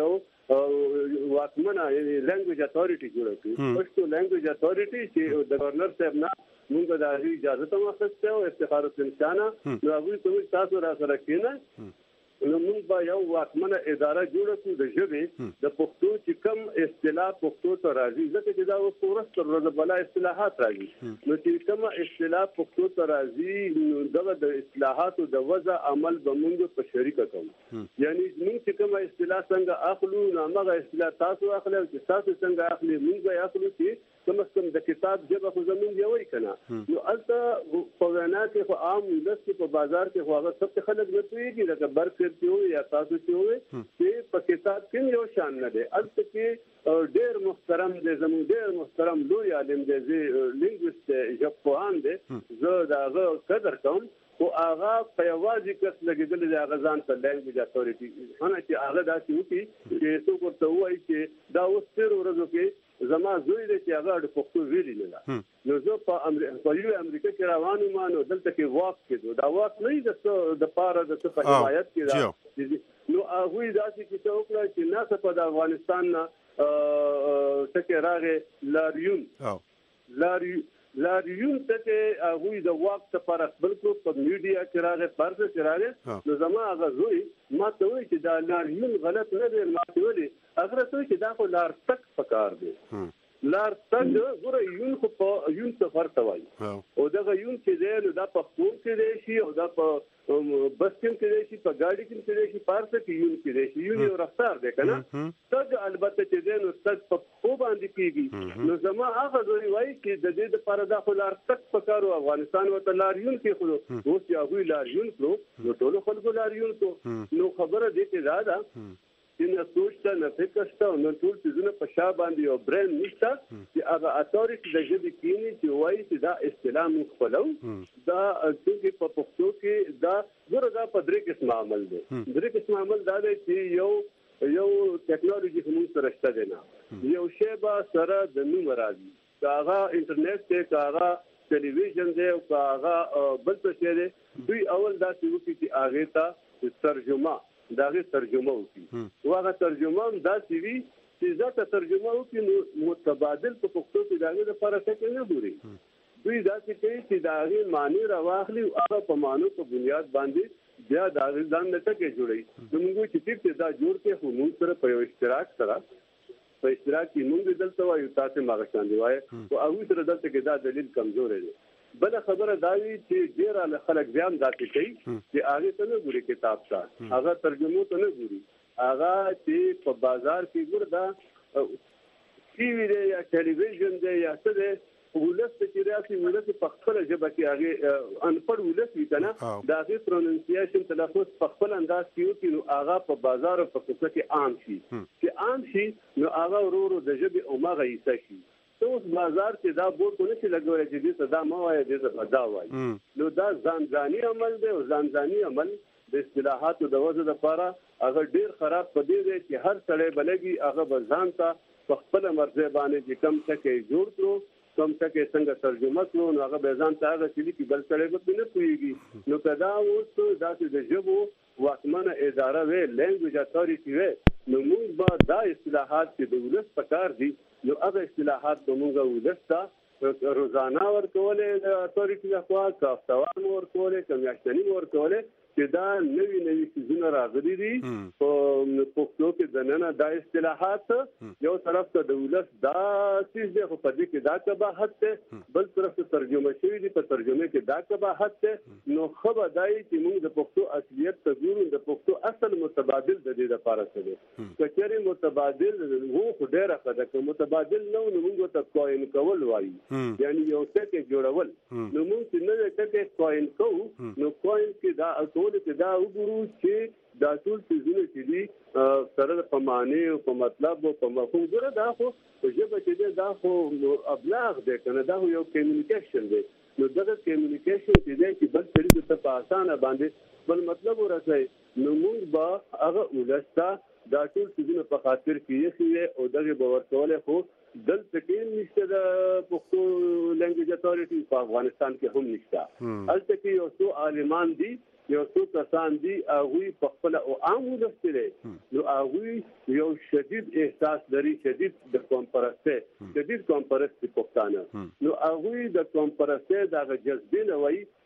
H: یو واکمنه یعنې لینګویج اتھارټي جوړه کړو، پښتو لینګویج اتھارټي چې د ګورنر صاحب نه موږ د هغې اجازه هم اخیستې او افتخار الانسانه. نو هغوی ته وایي تاسو را سره کښېنئ نو موږ به یو واکمنه اداره جوړه کړو د ژبې د پښتو چې کم اصطلاح پښتو ته راځي ځکه چې دا اوس ورځ تر ورځې بلا اصطلاحات راځي نو چې کومه اصطلاح پښتو ته راځي نو دغه د اصطلاحاتو د وضع عمل به موږ په شریکه کوو یعنی موږ چې کومه اصطلاح څنګه اخلو نو هغه اصطلاح تاسو اخلئ چې تاسو څنګه اخلي موږ به اخلو چې کوم څه د کتاب ژبه خو زموږ یوې کنه نو البته په وینا کې خو عام ولس کې په بازار کې خو هغه څه خلک نه پوهېږي لکه برکر چې وي یا تاسو چې وي چې په کتاب کې یو شان نه دی البته کې ډېر محترم دی زموږ ډېر محترم لوی عالم دی لینګویسټ ژبپوهان دی زه د هغه قدر کوم خو هغه په یوازې کس لګېدلی دی هغه ځان ته لینګویج اتورټي هغه چې هغه داسې وکړي چې څوک ورته ووایي چې دا اوس تېرو ورځو کې زما زوی دی چې هغه د پښتو ویلي نه ده نو زه په یوې امریکا کې روان یم نو دلته کې واک کېدو دا واک نه د څه د پاره د څه په حمایت کې ده نو هغوی داسې کیسه وکړه چې ناڅاپه د افغانستان نه ټکې راغې لاریون لاریون لاریون ته هغوی د واک لپاره خپل کړو په میډیا کې راغې پرده کې راغې نو زما هغه زوی ما ته وایي چې دا لاریون غلط نه دی ما ته ویلي هغه راته وایي چې دا خو لار تک پکار دی لار تک ګوره یون خو په یون سفر ته وایي او دغه یون چې دی نو دا په خوب کې دی شي او دا په بس کې کې دی شي په ګاډي کې کې دی شي پارسه کې یون کې دی شي یون یو رفتار دی که نه تګ البته چې دی نو تګ په خوب باندې کېږي نو زما هغه زوی وایي چې د دې دپاره دا خو لار تک پکار و افغانستان ورته لاریون کېښودو اوس چې هغوی لاریون کړو نو ټولو خلکو لاریون کړو نو خبره دې کې دا ده چې نه سوچ ته نه فکر شته او نه ټول څیزونه په شا باندې یو برین نشته چې هغه اتورټي د ژبې کینی چې وایي چې دا اصطلاح موږ خپلو دا چې په پښتو کې دا ګوره دا په درې قسمه عمل دی درې قسمه عمل دا دی چې یو یو ټیکنالوژي موږ سره شته دی نه یو شی به سره د نوم راځي که هغه انټرنیټ دی که هغه ټلویزیون دی او که هغه بل څه شی دی دوی اول داسې وکړي چې هغې ته ترجمه دا غي ترجمه وکړي واغه ترجمه هم داسې وي چې ځکه ترجمه وکړي نو متبادل په پښتو کې دا غي لپاره څه نه ګوري دوی داسې کوي چې دا غي معنی راواخلي او هغه په معنی په بنیاد باندې بیا دا غي ځان نه ټکي جوړي نو موږ چې ټیپ دا جوړ کې خو موږ سره په یو اشتراک سره په اشتراک کې موږ دلته وایو تاسو ما غشان دی وایي او هغه سره دلته کې دا دلیل کمزور دی بل خبره دا وی چې ډیر خلک بیا هم داسې کوي چې هغه ته نه ګوري کتاب ته هغه ترجمه ته نه ګوري هغه چې په بازار کې ګور دا ټي وي دی یا ټلویزیون دی یا څه دی ولس چې راځي ولس په خپل ژبه کې هغه انپړ ولس وي کنه دا غي پروننسیشن تلفظ په خپل انداز کې وي نو هغه په بازار او په کوڅه کې عام شي چې عام شي نو هغه ورو د ژبې او ماغه یې شي اوس بازار کې دا بورډ کو نشي لګولای چې دې صدا ما وایي دې صدا وایي نو دا ځانځاني عمل دی او ځانځاني عمل د اصطلاحاتو د وضع لپاره هغه ډیر خراب پدې دی چې هر سړی بلګي هغه بزان ته په خپل مرزه باندې چې کم څه کې جوړ کړو کم څه کې څنګه ترجمه کړو نو هغه بزان ته هغه چې کی بل سړی به نه پوهیږي نو کدا اوس داسې د ژبو واکمنه اداره وي لینګویج اتورټي وي نو موږ به دا اصطلاحات چې د ولس په کار دي نو هغه اصطلاحات به موږ ولس ته روزانه ورکولې د اتورټي لخوا که هفتوار مو ورکولې که میاشتني مو ورکولې چې دا نوي نوي څیزونه راغلي دي په پښتو کې دننه دا اصطلاحات یو طرف ته د ولس دا څیز دی خو په دې کې دا قباحت دی بل طرف ته ترجمه شوي دي په ترجمه کې دا قباحت دی نو ښه به دا وي چې موږ د پښتو اصلیت ته ګورو د پښتو اصل متبادل د دې لپاره څه دی که چېرې متبادل و خو ډېره ښه ده که متبادل نه و نو موږ ورته کوین کول وایو یعنې یو ټکی جوړول نو موږ چې نوی ټکی کوین کوو نو کوین کې دا ټول کې دا وګورو چې دا ټول څیزونه چې دي سره په معنی او په مطلب او په مفهوم ګوره دا خو په ژبه کې دی دا خو ابلاغ دی که نه دا خو یو کمیونیکیشن دی نو دغه کمیونیکیشن چې دی چې بل سړي ته په اسانه باندې بل مطلب ورسوي نو موږ به هغه ولس ته دا ټول څیزونه په خاطر کې ایښي او دغې به ورکولی خو دلته کې نشته د پښتو لینګویج اتورټي په افغانستان کې هم نشته هلته کې یو څو عالمان دي یو څو کسان دي هغوی په خپله او عام ولس دی نو هغوی یو شدید احساس لري شدید د قوم پرستۍ شدید قوم پرست پښتانه نو هغوی د قوم پرستۍ د هغه جذبې نه وایي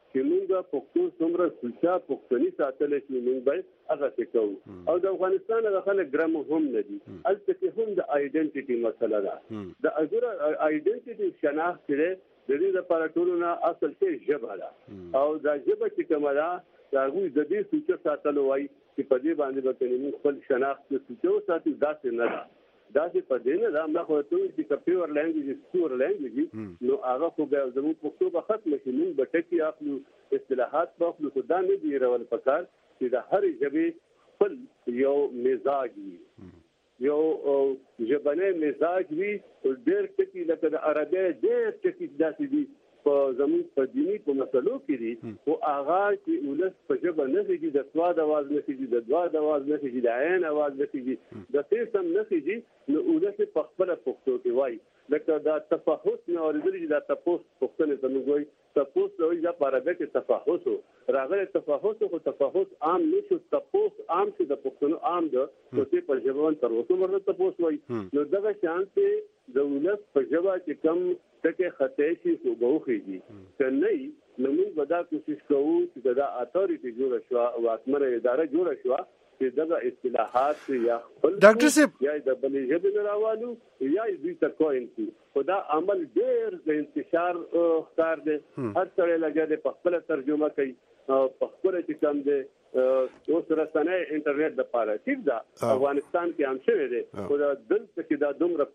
H: چې موږ پښتو څومره سوچا پښتني ساتل شي موږ به هغه څه کوو او د افغانستان د خلک ګرام هم نه دي البته کې هم د آیډنټیټي مسله ده د اجر آیډنټیټي شناخت لري د دې لپاره ټولونه اصل کې ژبه ده او دا ژبه چې کومه ده دا غوي د دې سوچ ساتلو وای چې په دې باندې به موږ خپل شناخت سوچو ساتي داسې نه ده داسې په دې نه دا موږ ته چې پیور لانګویج سور لانګویج نو هغه خو به زموږ پښتو به ختم شي موږ به ټکی اخلو اصطلاحات په خپل خدا نه دی رول پکار چې د هر ژبې خپل یو مزاج وي یو ژبنی مزاج وي ډېر ټکی لکه د عربی ډېر ټکی داسې دي په زموږ په دیني په مسلو کې دي او هغه چې ولس په ژبه نه کېږي د سواد اواز نه کېږي د دواد اواز نه کېږي د عین اواز نه کېږي د سیسم نه کېږي نو ولس په خپله پښتو کې وایي لکه دا تفحص نه اورېدلي چې دا تپوس پښتنې ته موږ وایي تپوس ته وایي دا په عربۍ کې تفحص و راغلی تفحص خو تفحص عام نه شو تپوس عام چې د پښتنو عام ده نو دې په ژبه باندې تر اوسه ورته تپوس وایي نو دغه شان چې د ولس په ژبه چې کم ټکي خطا شي خو به وخیږي که نه نو موږ به دا کوشش کوو چې دا اتارټي جوړه شوه او واکمنه اداره جوړه شوه چې دغه اصطلاحات یا خپل
F: ډاکټر صاحب
H: یا د بلې ژبې نه راوالو یا دوی ته کوین شي خو دا عمل ډېر د انتشار ښکار دی هر سړی لګیا دی په خپله ترجمه کوي په خپله چې کوم دی اوس رسنۍ انټرنیټ دپاره ټیک ده افغانستان کې هم شوی دی خو دا دلته کې دا دومره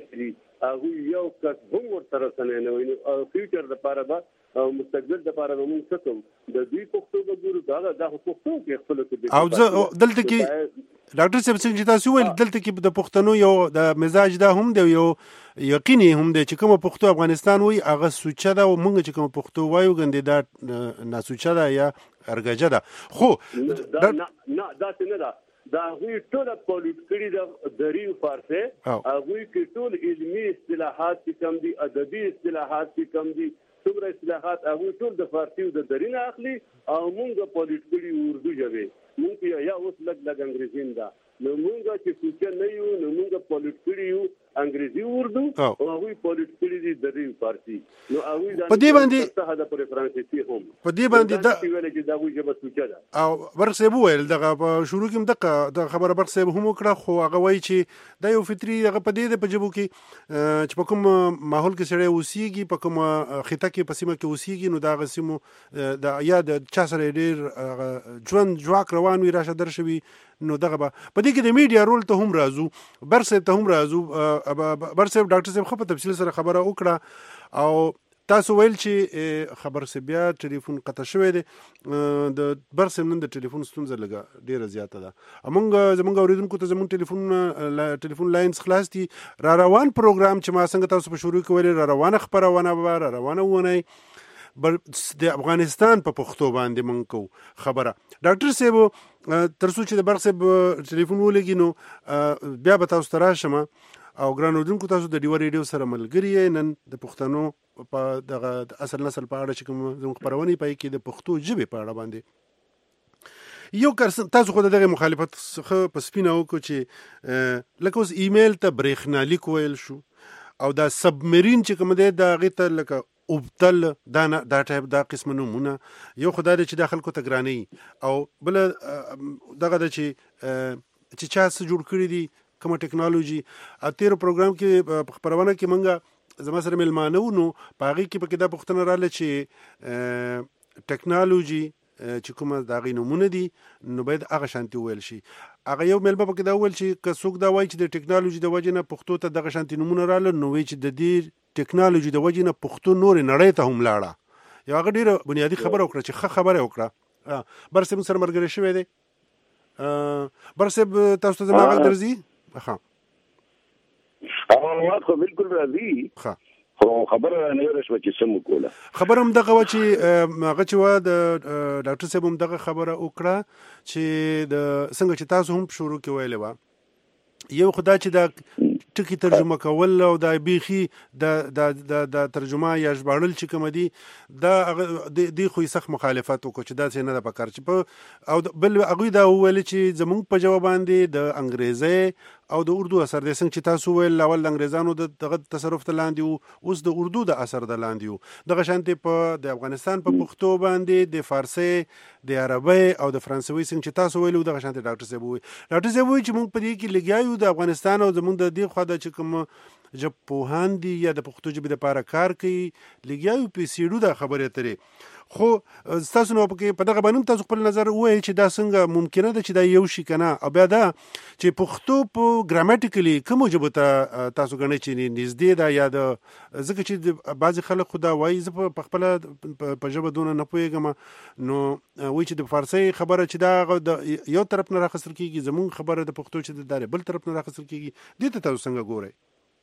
H: هغوی یو کس هم ورته رسنۍ نه وي نو فیوچر دپاره به او مستقبل دپاره به موږ څه کوو د دوی پښتو به ګورو دا دا خو پښتو کې خپلو کې
F: او زه دلته کې ډاکټر صاحب څنګه چې تاسو ویل دلته کې د پښتنو یو د مزاج دا هم دی یو یقیني هم دی چې کومه پښتو افغانستان وایي هغه سوچه ده او موږ چې کومه پښتو وایو ګندې دا ناسوچه ده یا ارګجه ده خو
H: نه داسې نه ده دا هغوی ټوله پالیټ کړي د دریو فارسي هغوی کې ټول علمي اصطلاحات چې کم دي ادبي اصطلاحات چې کم دي څومره اصطلاحات هغوی ټول د فارسي او د دري نه اخلي او موږ پالیټ کړي اردو ژبې موږ یا اوس لږ لږ انګریزي ده نو موږ چې سوچه نه یو نو موږ پالیټ کړي یو انګریزي اردو او هغوی پالیټ کړي دي دري فارسي نو هغوی
F: په دې باندې
H: څه ده پر فرانسوي هم
F: په دې باندې دا
H: ویل چې دا هغوی ژبه سوچه ده
F: او برق صاحب وویل دغه په شروع کې دغه د خبره برق صاحب هم وکړه خو هغه وایي چې دا یو فطري هغه په دې په جبو کې چې په کوم ماحول کې سړی اوسېږي په کوم خطه کې په سیمه کې اوسېږي نو دا هغه سیمو د یا د چا سره ډېر ژوند ژواک روان وي راشه در شوي نو دغه به په دې کې د میډیا رول ته هم راځو برق صاحب ته هم راځو برق صاحب ډاکټر صاحب خو په تفصیل سره خبره وکړه او تاسو ویل چې خبر سه بیا ټلیفون قطع شوی دی د برق صاحب نن د ټلیفون ستونزه لګه ډیره زیاته ده امونږ زمونږ اوریدونکو ته زمونږ ټلیفون ټلیفون لاینز خلاص دي را روان پروګرام چې ما څنګه تاسو په شروع کې ویل را روانه خبرونه به را روانه ونی د افغانستان په پښتو باندې مونږ کو خبره ډاکټر صاحب ترڅو چې د برق صاحب ټلیفون ولګي نو بیا به تاسو ته راشم او ګران اورېدونکو تاسو د ډیوه ریډیو سره ملګري یې نن د پښتنو په دغه اصل نسل په اړه چې کوم زموږ خپرونې پای کې د پښتو ژبې په اړه باندې یو کار تاسو خو دغه مخالفت څخه په سپینه وکړو چې لکه اوس ایمیل ته برېښنالیک ویل شو او دا سبمرین چې کوم دی د هغې ته لکه اوبتل دا دا ټایپ دا قسم نومونه یو خدای دی چې دا خلکو ته ګرانوي او بله دغه ده چې چې چا څه جوړ کړي دي کومه ټیکنالوژي تیر پروګرام کې په خبرونه کې منګه زما سره ملمانه و نو په هغې کې پکې دا پوښتنه راغله چې ټیکنالوژي چې کومه د هغې نومونه دي نو باید هغه شانتي وویل شي هغه یو مېلمه پکې دا وویل چې که څوک دا وایي چې د ټیکنالوژي د وجې نه پښتو ته دغه شانتي نومونه راغله نو وایي چې د دې ټیکنالوژي د وجې نه پښتو نورې نړۍ ته هم لاړه یو هغه ډېره بنیادي خبره وکړه چې ښه خبره وکړه بر صاحب سره ملګری شوی دی بر صاحب تاسو ته زما غږ درځي ښه
G: اواز خو بالکل راځي
F: ښه
G: خو خبره نه ورشوه چې څه مو کوله
F: خبره هم دغه وه چې هغه چې وه د ډاکټر صاحب هم دغه خبره وکړه چې د څنګه چې تاسو هم شروع کې ویلې وه یو خو دا چې دا ټکی ترجمه کول او د بیخي د د د ترجمه یا ژباړل چې کوم دي دا د خو سخت مخالفت وکړي چې دا څه نه د پکار چې په او بل هغه دا ویل چې زمونږ په جواب باندې د انګریزي او د اردو اثر د څنګه چې تاسو ویل اول د انګریزانو د دغه تصرف ته لاندې اوس د اردو د اثر د لاندې دغه شانتي په د افغانستان په پښتو باندې د فارسی د عربی او د فرانسوي څنګه چې تاسو ویلو دغه شانتي ډاکټر صاحب وي ډاکټر صاحب وي چې موږ په دې کې لګیایو د افغانستان او زموږ د دې خوا د چې کوم جب پوهان دي یا د پښتو ژبې لپاره کار کوي لګیایو په سیړو د خبرې ترې خو تاسو نو په دغه باندې تاسو خپل نظر وایي چې دا څنګه ممکنه ده چې دا یو شي کنه او بیا دا چې پښتو په ګراماتیکلی کوم ژبه ته تاسو غنئ چې نږدې ده یا د ځکه چې بعضی خلک خدا وایي زه په خپل په ژبه دونه نه پوهیږم نو وایي چې د فارسی خبره چې دا د یو طرف نه راخستل کیږي زموږ خبره د پښتو چې د بل طرف نه راخستل کیږي دې ته تاسو څنګه ګورئ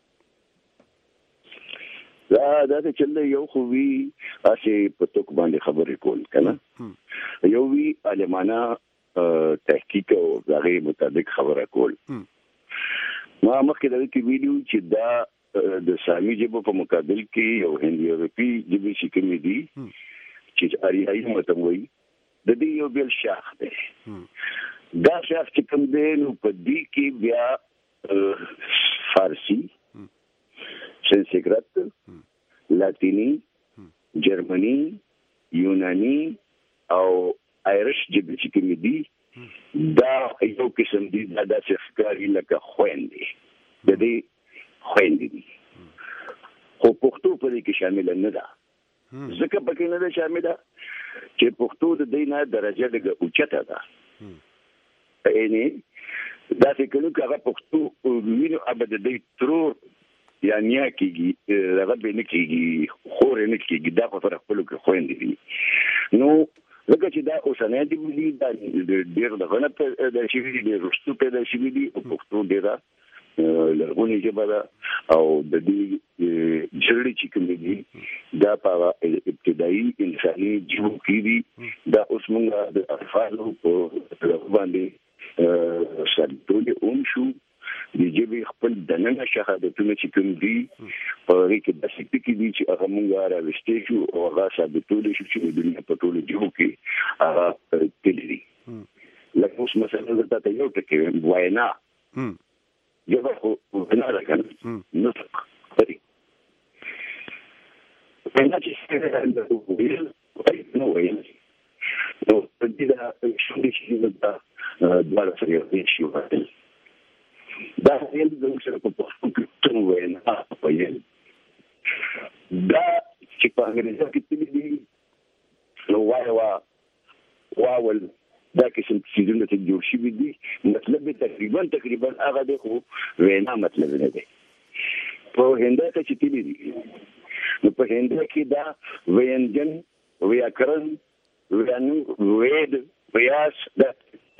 G: دا دا چې یو خو وی اسې په توګه باندې خبرې کول کنه یو وی علمانه تحقیق او هغه مطابق خبره کول ما مخکې دا کې ویډیو چې دا د سامي ژبه په مقابل کې یو هندي یورپی ژبه چې کومې دي چې اریایي متوي د دې یو بل شاخ دی دا شاخ چې کوم دی نو په دې کې بیا فارسی سنسکرت لاتینی جرمنی یونانی او آیرش ژبې چې کومې دي دا یو قسم دي دا داسې ښکاري لکه خویندې د دې خویندې دي خو پښتو په دې کې شامل نه ده ځکه پکې نه ده شامله چې پښتو د دې نه درجه لږه اوچته ده یعنی دا څنګه چې هغه پښتو وینو ابد دې ترور یا نیا کېږي هغه به نه کېږي خور نه کېږي دا په فرق خپلو کې خویندې دي نو لکه چې دا اوسنی دي دي دا ډېر دغه نه پیدا شوي دي ډېر وروستو پیدا شوي دي او پښتو ډېره لرغونې ژبه ده او د دې ژړې چې کومې دي دا په ابتدایي انساني ژبو کې دي دا اوس موږ د اطفالو په باندې سرټولې اون شو د ژبې خپل دننه شهادتونه چې کوم دي په هغې کې داسې ټکي دي چې هغه موږ راویستی شو او هغه ثابتولی شو چې د دنیا په ټولو ژبو کې هغه تللي دي لکه اوس مثلا زه تا ته یو ټکي وایم وینا ژبه خو وینا ده که نه نطق خبرې وینا چې ویل نو ویل نو په دې دا شونډې چې دا دواړه سره یو ځای شي ویل دا ویل زموږ سره په پښتو کې څنګه وینا ویل دا چې په انګریزي کې تللي دي نو وایه وا واول دا قسم څیزونه چې جوړ شوي دي مطلب یې تقریبا تقریبا هغه دی خو وینا مطلب نه دی په هنده کې چې تللي دي نو په هنده کې دا وینجن ویاکرن ویانو وید ویاس دا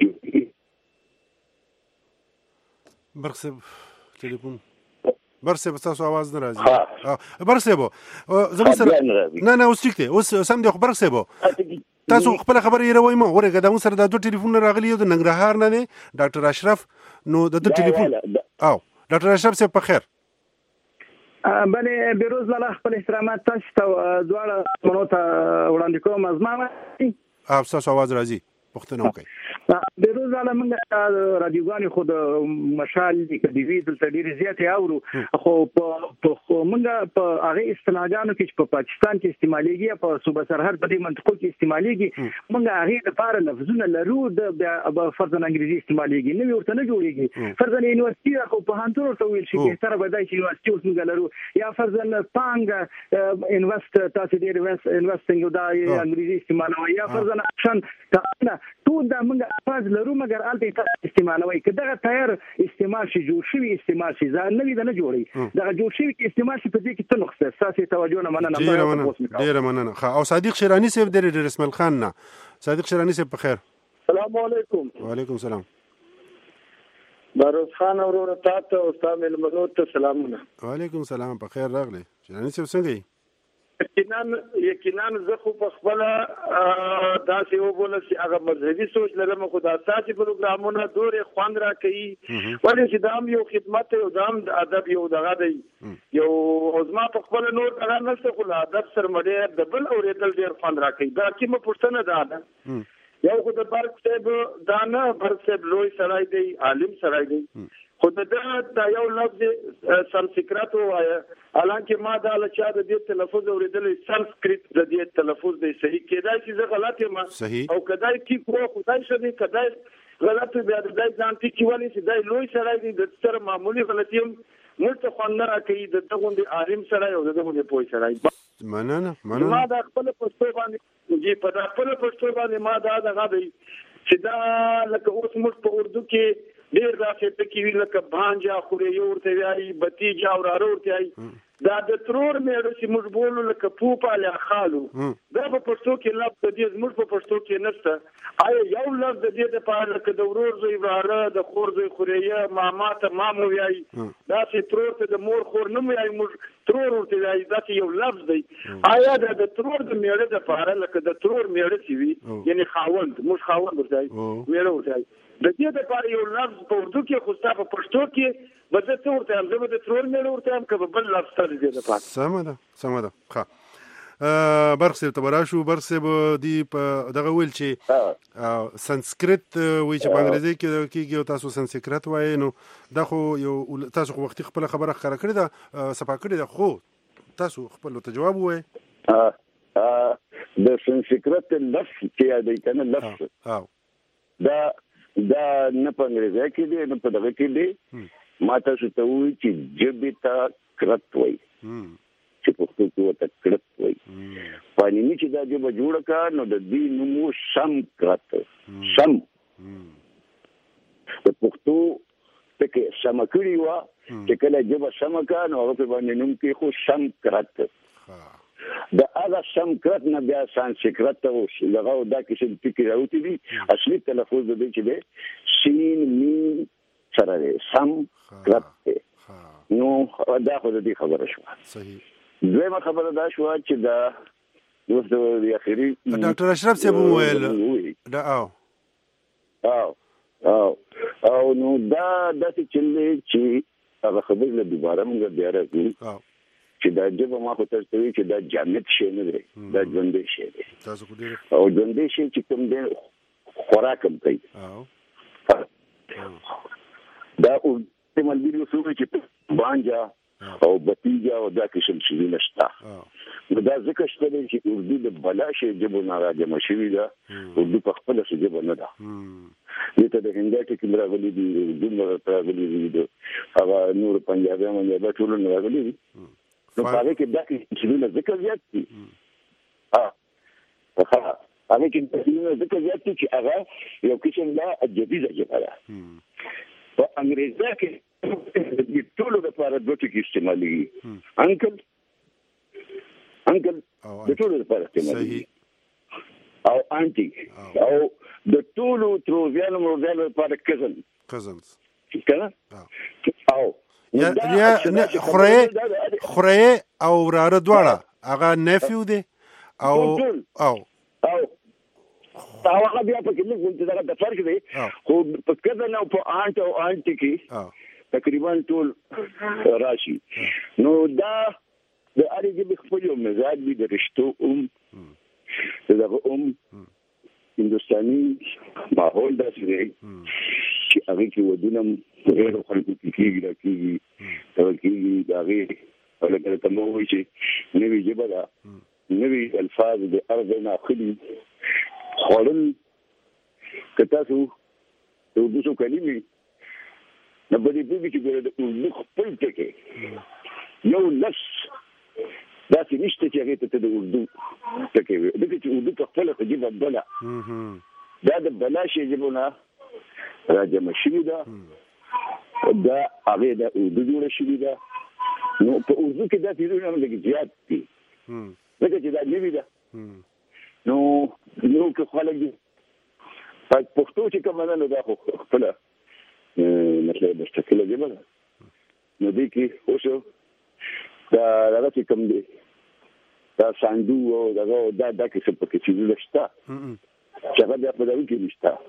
F: برخصب تلیفون برخصب تاسو आवाज نه راځي برخصب زموږ سره نه نه اوس ټیک دی اوس سم دی خو برخصب تاسو خپل خبر یې راوي ما ورګه دا موږ سره د دوه ټلیفون راغلی د ننګرهار نه دی ډاکټر اشرف نو د دوه ټلیفون او ډاکټر اشرف صاحب په خیر
I: بله بیروز لاله خپل احترامات تاسو ته دواړه منو ته وړاندې کوم از ما
F: اب تاسو आवाज راځي پښتنه وکړي
I: بیروز لاله موږ رادیوګانې خو د مشال د ډي وی دلته ډېرې زیاتې اورو خو په موږ په هغه اصطلاحګانو کې چې په پاکستان کې استعمالېږي په صوبه سرحد په دې منطقو کې استعمالېږي موږ هغې دپاره لفظونه لرو د فرضاً انګریزي استعمالېږي نوي ورته نه جوړېږي فرضاً یونیورسټي ده خو پوهنتون ورته ویل شي بهتره به دا چې یونیورسټي اوس موږ لرو یا فرضاً پانګه انویسټ تاسو ډېر انویسټینګ دا انګریزي استعمالوي یا فرضاً اکشن ټول دا موږ الفاظ لرو مګر هلته استعمالوي که دغه تیار استعمال شي جوړ شوي استعمال شي نوي ده نه جوړوي دغه جوړ شوي کې استعمال شي په دې کې څه نقص دی ستاسې توجه نه مننه
F: ډېره مننه او صادق شیراني صاحب دی ډېر اسماعیل خان نه صادق شیراني صاحب په خیر
J: السلام علیکم
F: وعلیکم السلام
J: باروز خان وروره تاسو او تاسو مېلمنو ته سلامونه
F: وعلیکم السلام په خیر راغلی شیراني صاحب څنګه یې
J: یقینا یقینا زه خو په خپل داسې وبوله چې هغه مذهبي سوچ لرم خو د اساسي پروګرامونو دورې خوند را کوي ولې چې دا هم یو خدمت او دا هم د ادب یو دغه دی یو زما په خپل نور هغه نشته خو د ادب سره مډیر د بل اورېدل ډېر خوند را کوي دا کومه پوښتنه ده یو خو د برق صاحب دا نه برق صاحب لوی سړی دی عالم سړی دی خو دا یو لفظ سنسکرت وایي حالانکه ما دا له چا د دې تلفظ اورېدلی سنسکرت د دې تلفظ دی صحیح کېدای چې زه غلط یم او کدای ټیک وو خدای شدی کدای غلط بیا د ځان ټیک ولی چې دا لوی سړی دی د سره معمولی غلطي هم موږ ته خوند نه راکوي د دغه غوندې عالم سړی او د دغه غوندې پوه سړی
F: مننه مننه
J: ما دا خپل پښتو باندې جی په خپل پښتو باندې ما دا دغه دی چې دا لکه اوس موږ په اردو کې ډېر داسې ټکي وي لکه بانجا خورې ورته وایي بتیجا وراره ورته وایي دا د ترور میړه چې موږ بولو لکه پوپا له خالو دا په پښتو کې لفظ د دې زموږ په پښتو کې نشته آیا یو لفظ د دې لپاره لکه د ورور زوی وراره د خور زوی خورې ماما ته مامو وایي داسې ترور ته د مور خور نه وایي موږ ترور ورته وایي داسې یو لفظ دی آیا دا د ترور د میړه لپاره لکه د ترور میړه چې وي یعنی خاوند موږ خاوند ورته وایي میړه ورته وایي د دې لپاره یو لفظ په اردو کې خو ستا په پښتو کې به زه څه ورته وایم زه به د ترور میړه ورته وایم که به بل لفظ ستا د دې لپاره
F: سمه ده سمه ده ښه برق صاحب ته به راشو برق صاحب دي په دغه ویل چې سنسکرت وایي چې په انګریزي کې کېږي او تاسو سنسکرت وایي نو دا خو یو تاسو خو وختي خپله خبره ښکاره کړې ده صفا کړې ده خو تاسو خپل ته جواب ووایئ
G: د سنسکرت لفظ چې یادوي که نه لفظ دا دا نه په انګریزي کې دی نه په دغه کې دی ما تاسو ته وایي چې ژبې ته کرت وایي چې پښتو کې ورته کرت وایي په نیمه چې دا ژبه جوړه کړه نو د دې نوم و سم کرت سم د پښتو پکې سمه کړې وه چې کله ژبه سمه کړه نو هغه په باندې نوم کې خو سم کرت د هغه سم کرت نه بیا سانسکرت او دغه دا کیسه ټکی راوتی دي اصلي تلفظ د دې چې دی سین میم سره دی سم کرت نو دا خو د دې خبره شوه
F: صحیح
G: دویمه خبره دا شوه چې دا اوس د اخري
F: ډاکټر اشرف صاحب وویل دا او
G: او او او نو دا داسې چلې چې هغه خبرې له دوباره موږ بیا راځو چې دا ژبه ما خو تاسو ته وایي چې دا جامد شی نه دی دا ژوندی شی دی او ژوندی شی چې کوم دی خوراک هم کوي دا اردو ملګري اصول چې بانجا او بتیجا او دا قسم څیزونه شته نو دا ځکه شته دی چې اردو د بلا شی ژبو نه راجمع شوې ده اردو په خپله څه ژبه نه ده دې ته د هندي ټکي راغلي دي اردو نه راغلي دي هغه نور پنجابي منجابي ټول نه راغلي دي نو هغه کې دا چې د ذکر زیات دي ها ها هغه کې د ذکر زیات دي چې هغه یو قسم لا جديده ژبه ده په انګریزي کې د ټولو لپاره دوه ټکي استعمالي انکل انکل د ټولو لپاره استعمالي او انټي او د ټولو تروزیانو مرزانو لپاره کزن
F: کزنز
G: کنه او
F: یا یا خوري خوري او وراره دواړه هغه نفیو دي او او
G: او دا هغه بیا په کې موږ ته دا فرق دی خو په کده نه په انټ او انټ کې تقریبا ټول راشي نو دا د اړې کې خپل یو مزاج دی د رشتو اوم دغه اوم هندستاني ماحول داسې دی چې هغه کې ودونه غیر خلکو کې کېږي را کېږي دا کېږي دا غیر او لکه ته مو وایي چې نوې ژبه ده نوې الفاظ د ارض نه اخلي خوړل که تاسو د اردو څو کلمې نه به دې پوهېږي چې د اردو خپل ټکی یو لفظ داسې نشته چې هغې ته د اردو ټکی وي ځکه چې اردو په خپله خو ژبه بله دا د بلا شی ژبو نه راجمع شوې ده دا هغې د اردو جوړه شوې ده نو په اردو کې دا څیزونه هم لږ زیات دي ځکه چې دا نوي ده نو نو که خلک دي پښتو چې کومه ده نو دا خو خپله مطلب مستقله ژبه ده نو دې کې اوس دا دغه چې کوم دی دا ساندو او دا دا دا کې څه پکې چې لشتا چې هغه بیا په دغه کې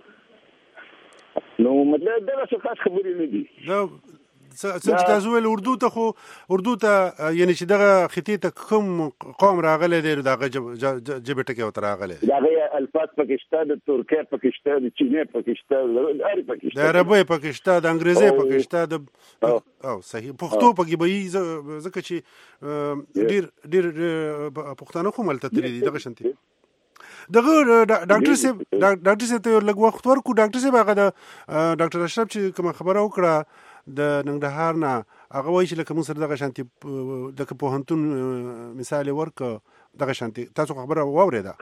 G: نشته نو مطلب دا څه خاص خبرې نه دي
F: دا څنګه تاسو ول اردو ته خو اردو ته یعنی چې دغه خطې ته کوم قوم راغله دی دغه جبه ټکی وتر راغله
G: دغه الفاظ پاکستان د ترکیه پاکستان د چینه پاکستان د هر پاکستان
F: د عربی پاکستان د انګریزي پاکستان د او صحیح پښتو پکې به ځکه چې ډیر ډیر پښتانه خو ملته تللی دي دغه شنتي دغه ډاکټر صاحب ډاکټر صاحب ته لږ وخت ورکو ډاکټر صاحب هغه د ډاکټر اشرف چې کوم خبره وکړه د ننګرهار نه هغه وایي چې لکه موږ سره دغه شانتي د پوهنتون مثال ورک دغه شانتي تاسو خبره واورېده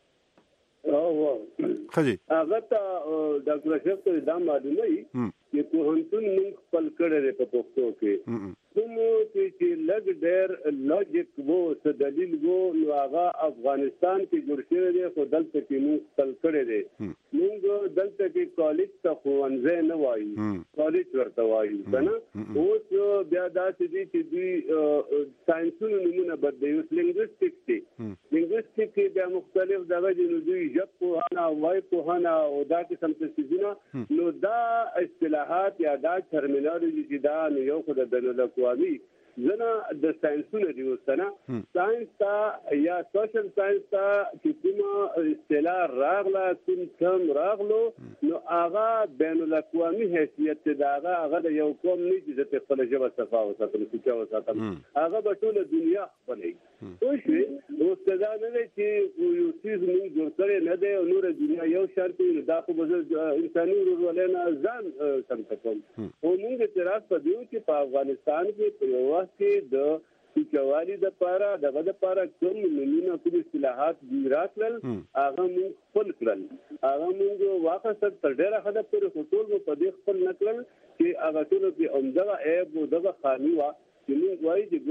H: او
F: خجي
H: هغه ته ډاکټر اشرف ته دا معلومه وي چې پوهنتون موږ خپل کړی په پښتو کې کوم چې لږ ډېر لوجیک وو څه دلیل وو نو هغه افغانستان کې جوړ شوی دی خو دلته کې موږ خپل کړی دی موږ دلته کې کالج ته ښوونځی نه وایو کالج ورته وایو که نه اوس بیا داسې دي چې دوی ساینسونو نومونه بدلوي اوس لنګویسټیک دی لنګویسټیک کې بیا مختلف دغه دي نو دوی ژب پوهنه وایي پوهنه او دا قسم څه څیزونه نو دا اصطلاحات یا دا ټرمینالوجي چې دا نو یو خو د بین الاقوامي زنه د ساینسونو دی وستنه ساینس ته یا سوشل ساینس ته چې کومه اصطلاح راغله کوم ټرم راغلو نو هغه بین الاقوامي حیثیت دا هغه د یو قوم نه چې د خپل ژبه صفا وساتل چې وساتل هغه په ټول دنیا خپلې خو شي اوس دا نه چې یو څه موږ جوړ کړی نه دی او نور دنیا یو شرط دا خو به انساني ورولنه ځان سم کوم او موږ اعتراض پدې چې په افغانستان کې په کې د سوچوالي د پاره دغه د پاره کوم نمونه کوم اصطلاحات دی راتلل هغه موږ خپل کړل هغه موږ واقعا تر ډیره حد پورې خپل په دې خپل نکړل چې هغه ټول کې عمدغه عیب او دغه خامي وا چې موږ وایي چې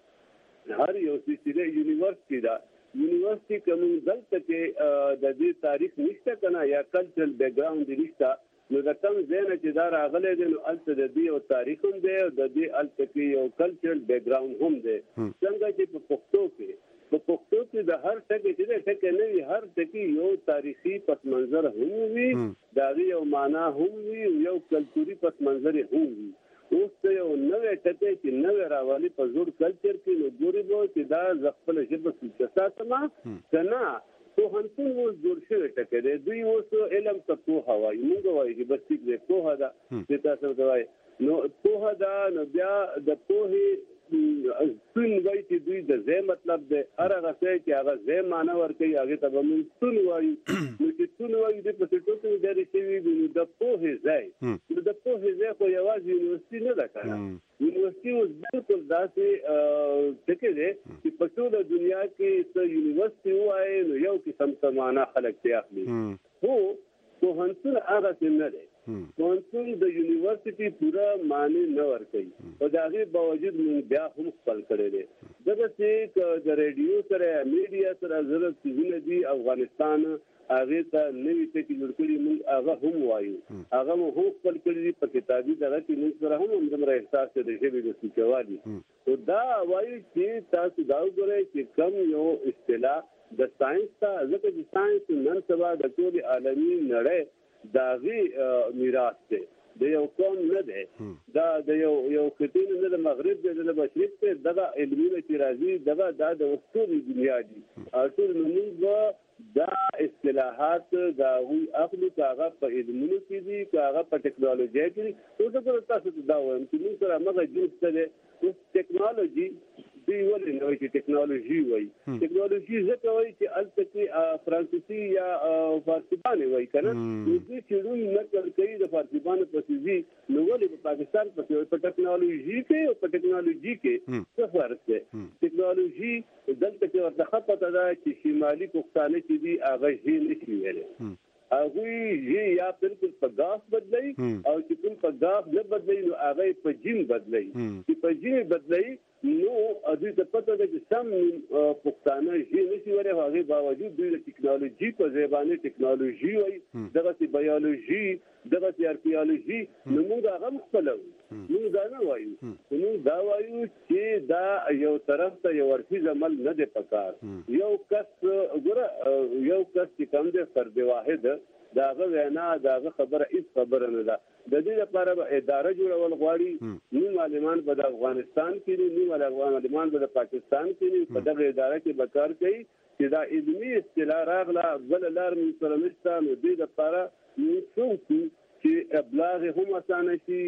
H: ګوره هر یو سلسله یونیورسيټي دا یونیورسيټي کوم دلته کې د دې تاریخ نشته کنه یا کلچرل بیک ګراوند نشته نو د کوم ځای نه چې دا راغلی دی نو هلته د دې یو تاریخ هم دی او د دې هلته کې یو کلچرل بیک ګراوند هم دی څنګه چې په پښتو کې په پښتو کې د هر ټکي چې دی ټکي نه وي هر ټکي یو تاریخي پس منظر هم وي د هغې یو معنا هم وي یو کلتوري پس منظر هم وي اوس ته یو نوی ټکی چې نوی راولي په زوړ کلچر کې نو ګوري به چې دا زه خپله ژبه سوچه ساتمه که نه پوهنتون اوس جوړ شوی ټکی دی دوی اوس علم ته پوهه وایي موږ وایو چې بس ټیک دی پوهه ده چې تاسو ورته وایي نو پوهه ده نو بیا د پوهې ستون وایي چې دوی د ځای مطلب دی هر هغه څه چې هغه ځای معنا ورکوي هغې ته به موږ ستون وایو نو چې ستون وایو دوی پسې ټوکې ډېرې شوي دي نو د پوهې ځای نو د پوهې ځای خو یوازې یونیورسټي نه ده که نه یونیورسټي اوس بالکل داسې ټکی دی چې په ټوله دنیا کې څه یونیورسټي ووایي نو یو قسم څه معنا خلک ترې اخلي خو پوهنتون هغسې نه دی پوهنتون د یونیورسيټي پوره معنی نه ورکوي او د هغې باوجود موږ بیا هم خپل کړی دی دغسې د ریډیو سره یا میډیا سره زره څیزونه دي افغانستان هغې ته نوي ټکي جوړ کړي موږ هغه هم وایو هغه مو هم خپل کړي دي په کتابي دغه کې موږ سره هم همدومره احساس دی د ژبې د سوچوالي خو دا وایو چې تاسو دا وګورئ چې کم یو اصطلاح د ساینس ته ځکه چې ساینس نن سبا د ټولې عالمي نړۍ د هغې میراث دی د یو قوم نه دی دا د یو یو خطې نه د مغرب دی د مشرق دی دغه علمونه چې راځي دغه دا د ټولې دنیا دي او ټول موږ دا اصطلاحات د هغوی اخلو که هغه په علمونو کې دي که هغه په ټکنالوژۍ کې دي اوس زه تاسو ته دا وایم چې موږ سره همغه جنس ته دی اوس ټکنالوژي دوی ولې نه وایي چې ټکنالوژي وایي ټکنالوژي ځکه وایي چې هلته کې فرانسوي یا فارسیبانې وایي که نه نو دوی چې روی نقل کوي د فارسیبانو پسې ځي نو ولې په پاکستان پسې وایي په ټکنالوژي کې او په ټکنالوژي کې څه فرق دی ټکنالوژي دلته کې ورته ښه پته ده چې شمالي پښتانه چې دي هغه ژ نشي ویلی هغوی ژ یا بالکل په ګاف بدلوي او چې کوم په ګاف نه بدلوي نو هغه یې په جیم بدلوي چې په جیم بدلوي نو دوی ته پته ده چې سم پښتانه ژی نشي ویلی، هغې باوجود دوی د ټکنالوژي په ژبانې ټکنالوژي وایي، دغسې بیالوژي، دغسې ارکیالوژي. نو موږ هغه هم خپله وایو، موږ دا نه وایو. موږ دا وایو چې دا یو طرف ته یو اړخیز عمل نه دی پکار. یو کس ګوره یو کس چې کوم دی فرد واحد د هغه وینا د هغه خبره هېڅ خبره نه ده. د دې لپاره به اداره جوړول غواړي. نیم عالمان به د افغانستان کې دي، نیم عالمان به د پاکستان کې دي. په دغه اداره کې به کار کوي چې دا علمي اصطلاح راغله، بله لار موږ سره نشته. نو دې لپاره موږ څه وکړو چې ابلاغ هم اسانه شي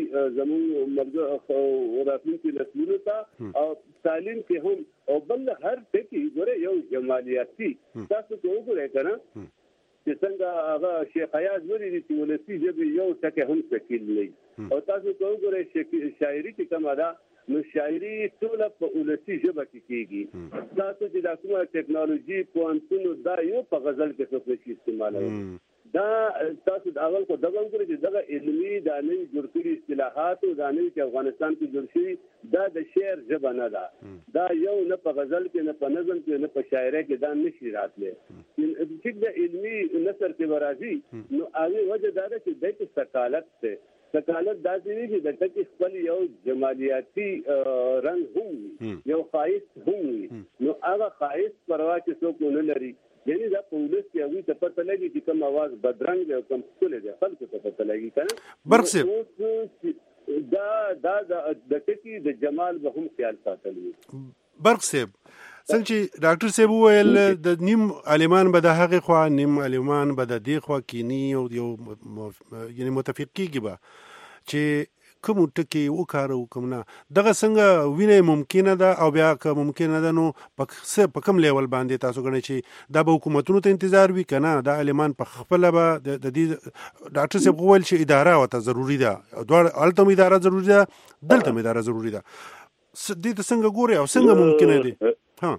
H: زموږ راتلونکي نسلونو ته، او تعلیم کې هم. او بل هر ټکي ګوره یو جمالیاتي تاسو ته وګورئ که نه چې څنګه هغه شیخ ایاز ویلي دي چې ولسي ژبې یو ټکی هم شکیل نه وي. او تاسو ته وګورئ شاعري چې کومه ده، نو شاعري ټوله په ولسي ژبه کې کېږي. تاسو چې دا کومه ټکنالوژي پوهنتون دا یو په غزل کې څوک نشي استعمالوي. دا تاسو د اول کو دغه وګورئ چې دغه علمي دا نوي جوړ کړي اصطلاحات او دا نوي چې افغانستان کې جوړ شوي دا د شعر ژبه نه ده. دا یو نه په غزل کې، نه په نظم کې، نه په شاعرۍ کې دا نشي راتلی. ټیک د علمي نثر کې به راځي. نو هغې وجه دا ده چې دی کې ثقالت دی. ثقالت داسې وي چې د ټکي خپل یو جمالیاتي رنګ هم وي، یو ښایست هم وي. نو هغه ښایست پروا چې څوک ونه لري، یعنی دا په ولس کې هغوی ته پته لګي چې کوم اواز بدرنګ دی او کوم ښکلی دی، خلکو ته پته لګي که نه.
F: برق صاحب
H: دا دا د ټکي د جمال به هم خیال ساتل وي.
F: برق صاحب څنګه چې ډاکټر صاحب وویل د نیم عالمان به د هغې خوا، نیم عالمان به د دې خوا کینی او یو یعنی متفق کېږي به چې کوم ټکي وکارو کوم نه. دغه څنګه وینه ممکنه ده او بیا که ممکنه ده نو په کوم لیول باندې تاسو ګڼئ چې دا به حکومتونو ته انتظار وي که نه د عالمان په خپله به د دې ډاکټر صاحب وویل چې اداره ورته ضروري ده، دواړه هلته هم اداره ضروري ده، دلته هم اداره ضروري ده. دې ته څنګه ګورئ او څنګه ممکنه دي؟ ها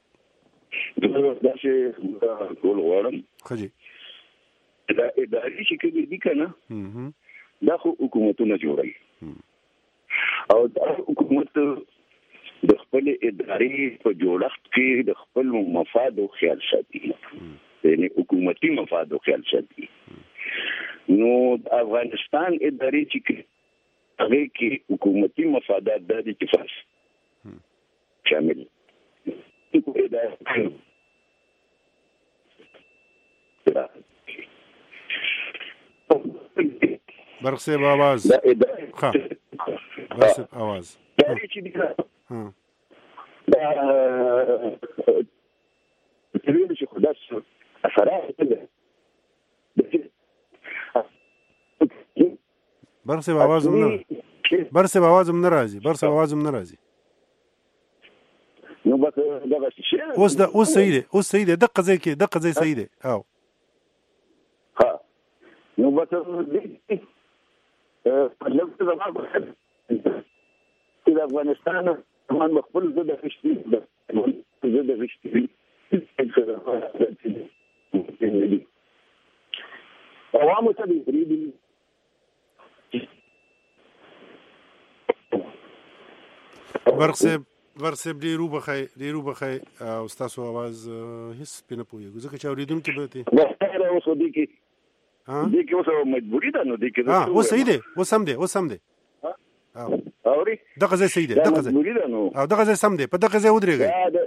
G: داسې ټول غواړم
F: ښه جي
G: دا ادارې چې کومې دي که نه دا خو حکومتونه جوړوي، او دا حکومت د خپل ادارې په جوړښت کې د خپل مفادو خیال ساتي، یعنی حکومتي مفادو خیال ساتي. نو د افغانستان ادارې چې هغې کې حکومتي مفادات دا دي چې فاس شامل
F: برق صاحب آواز ها برق صاحب آواز
G: داری چی دیگه
F: ها
G: دا تریلی چی خدا اثرات
F: برق صاحب آواز هم نه برق صاحب آواز هم نرازی برق صاحب آواز هم نرازی
G: نو بس دغه شی
F: اوس د اوس صحیح دی اوس صحیح دی دغه ځای کې دغه ځای صحیح دی. او
G: ها نو بس دې په لږ زما د افغانستان مان مخبل زه د غشتي زه د غشتي عوامو ته دی
F: برق صاحب برق صاحب ډېر وبخئ ډېر وبخئ او ستاسو اواز هېڅ پرې نه پوهېږو ځکه چې اورېدونکي به ته
G: اوس دې کې دې کې اوس مجبوري ده نو دې کې
F: اوس صحیح دی اوس سم دی اوس سم دی
G: اوري
F: دغه ځای صحیح دی دغه ځای او دغه ځای سم دی په دغه ځای ودرېږئ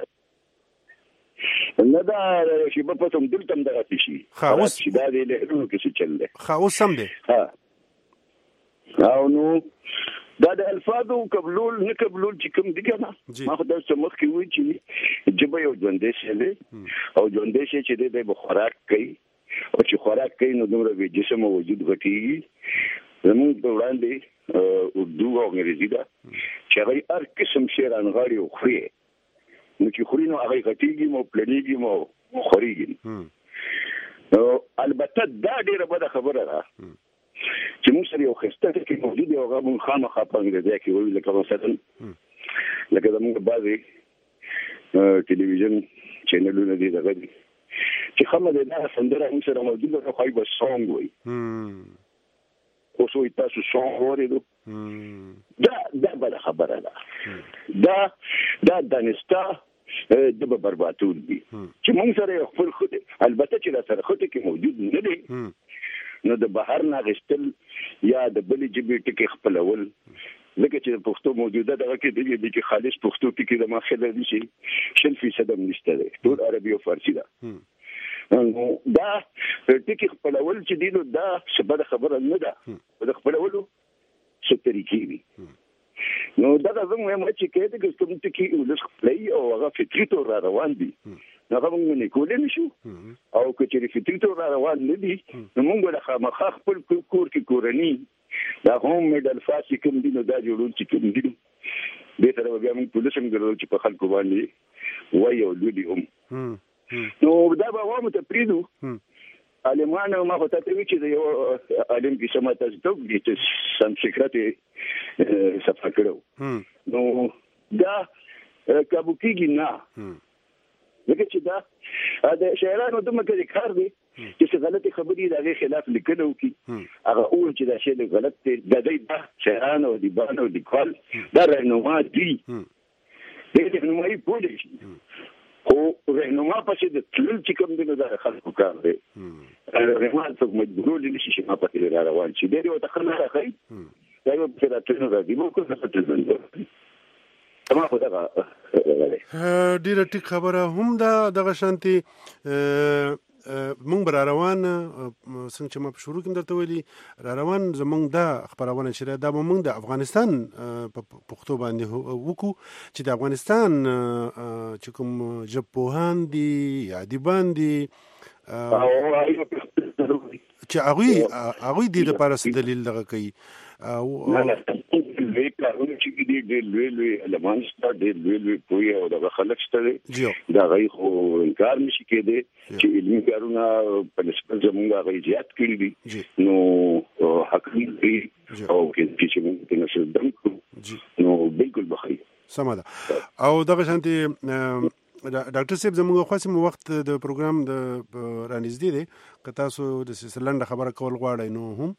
G: نه دا چې په پتم دلته هم دغه شي
F: ښه اوس
G: دا دې له کې څه چل دی
F: ښه اوس سم دی
G: او نو دا د الفاظو قبول نه قبول چې کوم دي کنه ما خو دا سمخ کې وی چې جبه یو ژوندې شي او ژوندې شي چې د خوراک کوي او چې خوراک کوي نو دومره به جسم او وجود غټي زموږ په وړاندې اردو او انګریزي دا چې هغه هر قسم شی رانغاړي او خوري نو چې خوري نو هغه غټيږي مو پلنيږي مو خوريږي نو البته دا ډیره بده خبره ده چې موږ سره یو خسته کې موجود دی او هغه مونږ خامخا په انګریزي کې وایي لکه مثلا لکه زموږ بعضې ټلویزیون چینلونه دي دغه دي چې خامه دی دا سندره موږ سره موجوده ده خو یې به سونګ وایي اوس وي تاسو سون اورېدو دا دا بل خبره ده دا دا دانستا د بربادول دي چې موږ سره خپل خود البته چې را سره خود کې موجود نه دي نو د بهر نه غشتل یا د بلې جبې ټکی خپلول لکه چې پښتو موجوده دغه کې د دې خالص پښتو کې د ماخله دي شي شل فیصد هم نشته دی ټول عربي او فارسي ده نو دا ټکی خپلول چې دي نو دا څه خبره نه ده د خپلولو څه طریقې دي نو دا زموږ مې چې کېده چې کوم ټکی ولس خپلې او هغه فطري تور را روان دي هغه موږ نه کولای نشو او چې فطري تور را روان نه دي نو موږ له خامخا خپل کور کې کورنی دا هم میډل فاسي کوم دي نو دا جوړول چې کوم دي به تر بیا موږ پولیس هم ګرځول چې په خلکو باندې وایي او لودي هم نو دا به وامه ته پریدو عالمانو ما خو ته وی چې یو عالم کې سمات از دوه دي چې سم سیکرټي صفه کړو نو دا کابو کېږي نه لکه چې دا د شاعرانو دمه کې کار دی چې څه غلطي خبرې د هغې خلاف لیکنو کی هغه اول چې دا شی غلط دی د دې دا شاعرانو دی بانو دی کول دا رهنما دی دې رهنمایي پولی شي او رهنما پسې د تل چې کوم دی نو دا خلکو کار دی رهنما څوک مجبور دي چې ما پسې را روان شي دې یو تخنه راخی دا یو په راتلو راځي مو کوم څه څه ما خو دا
F: ډیره ټیک خبره هم دا دغه شانتي مونږ را روان څنګه چې ما په شروع کې درته ویلي را روان زمونږ دا خبرونه چې دا مونږ د افغانستان په پښتو باندې وکړو چې د افغانستان چې کوم ژبپوهان دي یا ادیبان دي چې هغوی هغوی دې لپاره څه دلیل دغه کوي
G: لوی کارونه چې دي ډېر لوی لوی المانس ته ډېر لوی لوی پوهې او دغه خلک شته دي دا هغوی خو انکار نشي کېدی چې علمي کارونه په نسبت زموږ هغوی زیات کړي دي نو حق دي او چې موږ په نسل دم کړو نو بالکل بخیر
F: سمه ده او دغه شانتي ډاکټر صاحب زموږ خاص مو وخت د پروګرام د رانږدې دی که تاسو د سیسلنډ خبره کول غواړئ نو هم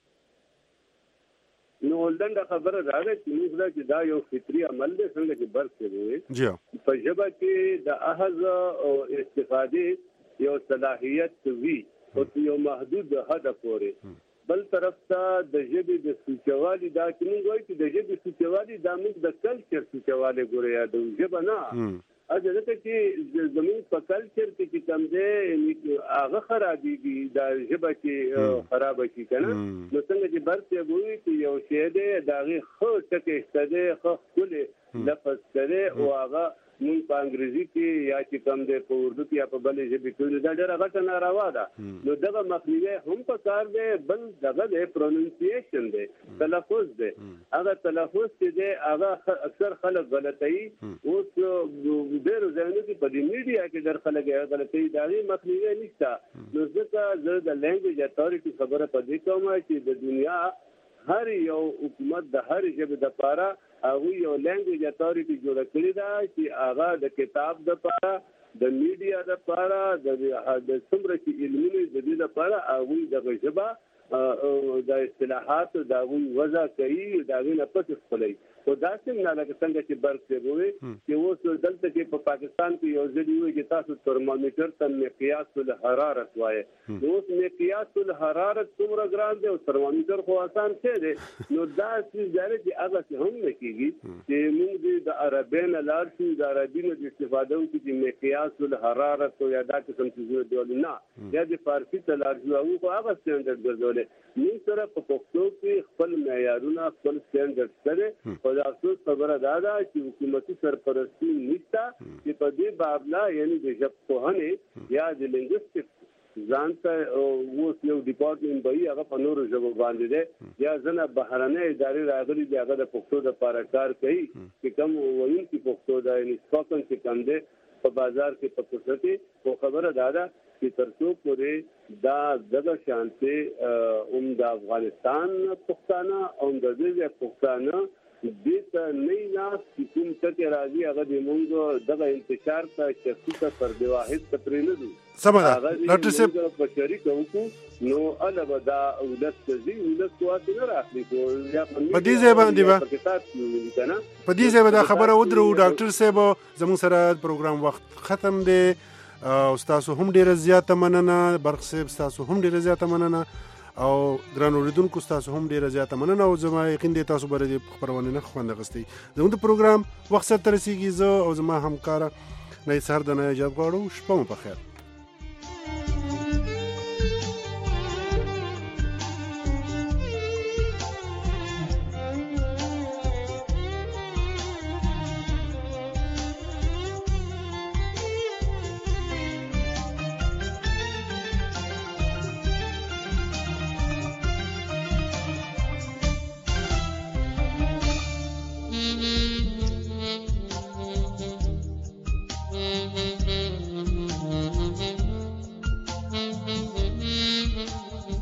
H: نو لنډه خبره دا ده چې موږ چې دا یو فطري عمل دی څنګه چې برق کوي په ژبه کې د اخذ او استفادې یو صلاحیت وي او یو محدود حد پورې بل طرف ته د ژبې د سوچوالي دا چې موږ وایو چې د ژبې سوچوالي دا موږ د کلچر سوچوالي ګورو یا د ژبه نه اځه ته چې زموږ په کلچر کې چې کوم دی هغه خرابېږي دا ژبه چې خرابه شي که نه نو څنګه چې برق یې وایي چې یو شی دی د هغې ښه ټکی شته دی ښه ښکلی لفظ شته دی او هغه مونږ په انګریزي کې یا چې کوم دی په اردو کې یا په بلې ژبې کې دا ډېره غټه ناروا ده نو دغه مخنیوی هم پکار دی بل دغه دی پروننسیشن دی تلفظ دی هغه تلفظ چې دی هغه اکثر خلک غلطوي اوس ډېرو ځایونو کې په دې میډیا کې ډېر خلک هغه غلطوي د هغې مخنیوی نشته نو ځکه زه د لینګویج اتارټي خبره په دې کوم چې د دنیا هر یو حکومت د هر ژبې دپاره هغوی یو لینګویج اتارټي جوړه کړې ده چې هغه د کتاب دپاره د میډیا دپاره د څومره چې علمونه د دې دپاره هغوی دغه ژبه د اصطلاحات د هغوی وضع کوي د هغوی نه پس خپلوي خو داسې نه لکه څنګه چې برق صاحب ووایي چې اوس دلته کې په پاکستان کې یو ځل وایي چې تاسو ترمامیټر ته مقیاس الحرارت وایي نو اوس مقیاس الحرارت څومره ګران دی او ترمامیټر خو آسان څه دی نو دا څیز دی چې هغه هم نه کېږي چې موږ د عربۍ نه لاړ شو د عربي نه د استفاده وکړو چې مقیاس الحرارت یا دا قسم څیزونه دی نه یا د فارسي ته لاړ شو هغوی خو هغه سټنډرډ ګرځولی موږ سره په پښتو کې خپل معیارونه خپل سټنډرډ شته دی خو د افسوس خبره دا ده چې حکومتي سرپرستي نشته چې په دې بابله یعنې د ژبپوهنې یا د لینګوسټک ځان ته اوس یو ډپارټمنټ به وي هغه په نورو ژبو باندې دی یا ځنه بهرنۍ ادارې راغلي دي هغه د پښتو دپاره کار کوي چې کوم ویونکي پښتو ده یعنې سپوکن چې کوم دی په بازار کې په کوڅه کې خو خبره دا ده چې تر څو پورې دا دغه شانتې هم د افغانستان پښتانه او د دې پښتانه دې ته نه ناس چې کوم ټکي راځي هغه د موږ دغه انتشار ته شخصي ته فرد واحد ته پرې نه دي.
F: سمه ده ډاکټر صاحب
H: په شریک وکړو نو انا به دا ولس ته ولس کواتې نه راخلي
F: په دې ځای باندې به په دې ځای به دا خبره ودرو. ډاکټر صاحب زموږ سره پروګرام وخت ختم دی او تاسو هم ډیره زیاته مننه. برق صاحب تاسو هم ډیره زیاته مننه او ګران اوریدونکو تاسو هم ډیره زیاته مننه او زما یقین دی تاسو به د خبرونه نه خوند غستئ. زموږ د پروګرام وخت سره ترسیږي زه او زما همکار نه سر د نه ایجاد غواړو. شپه مو په خیر.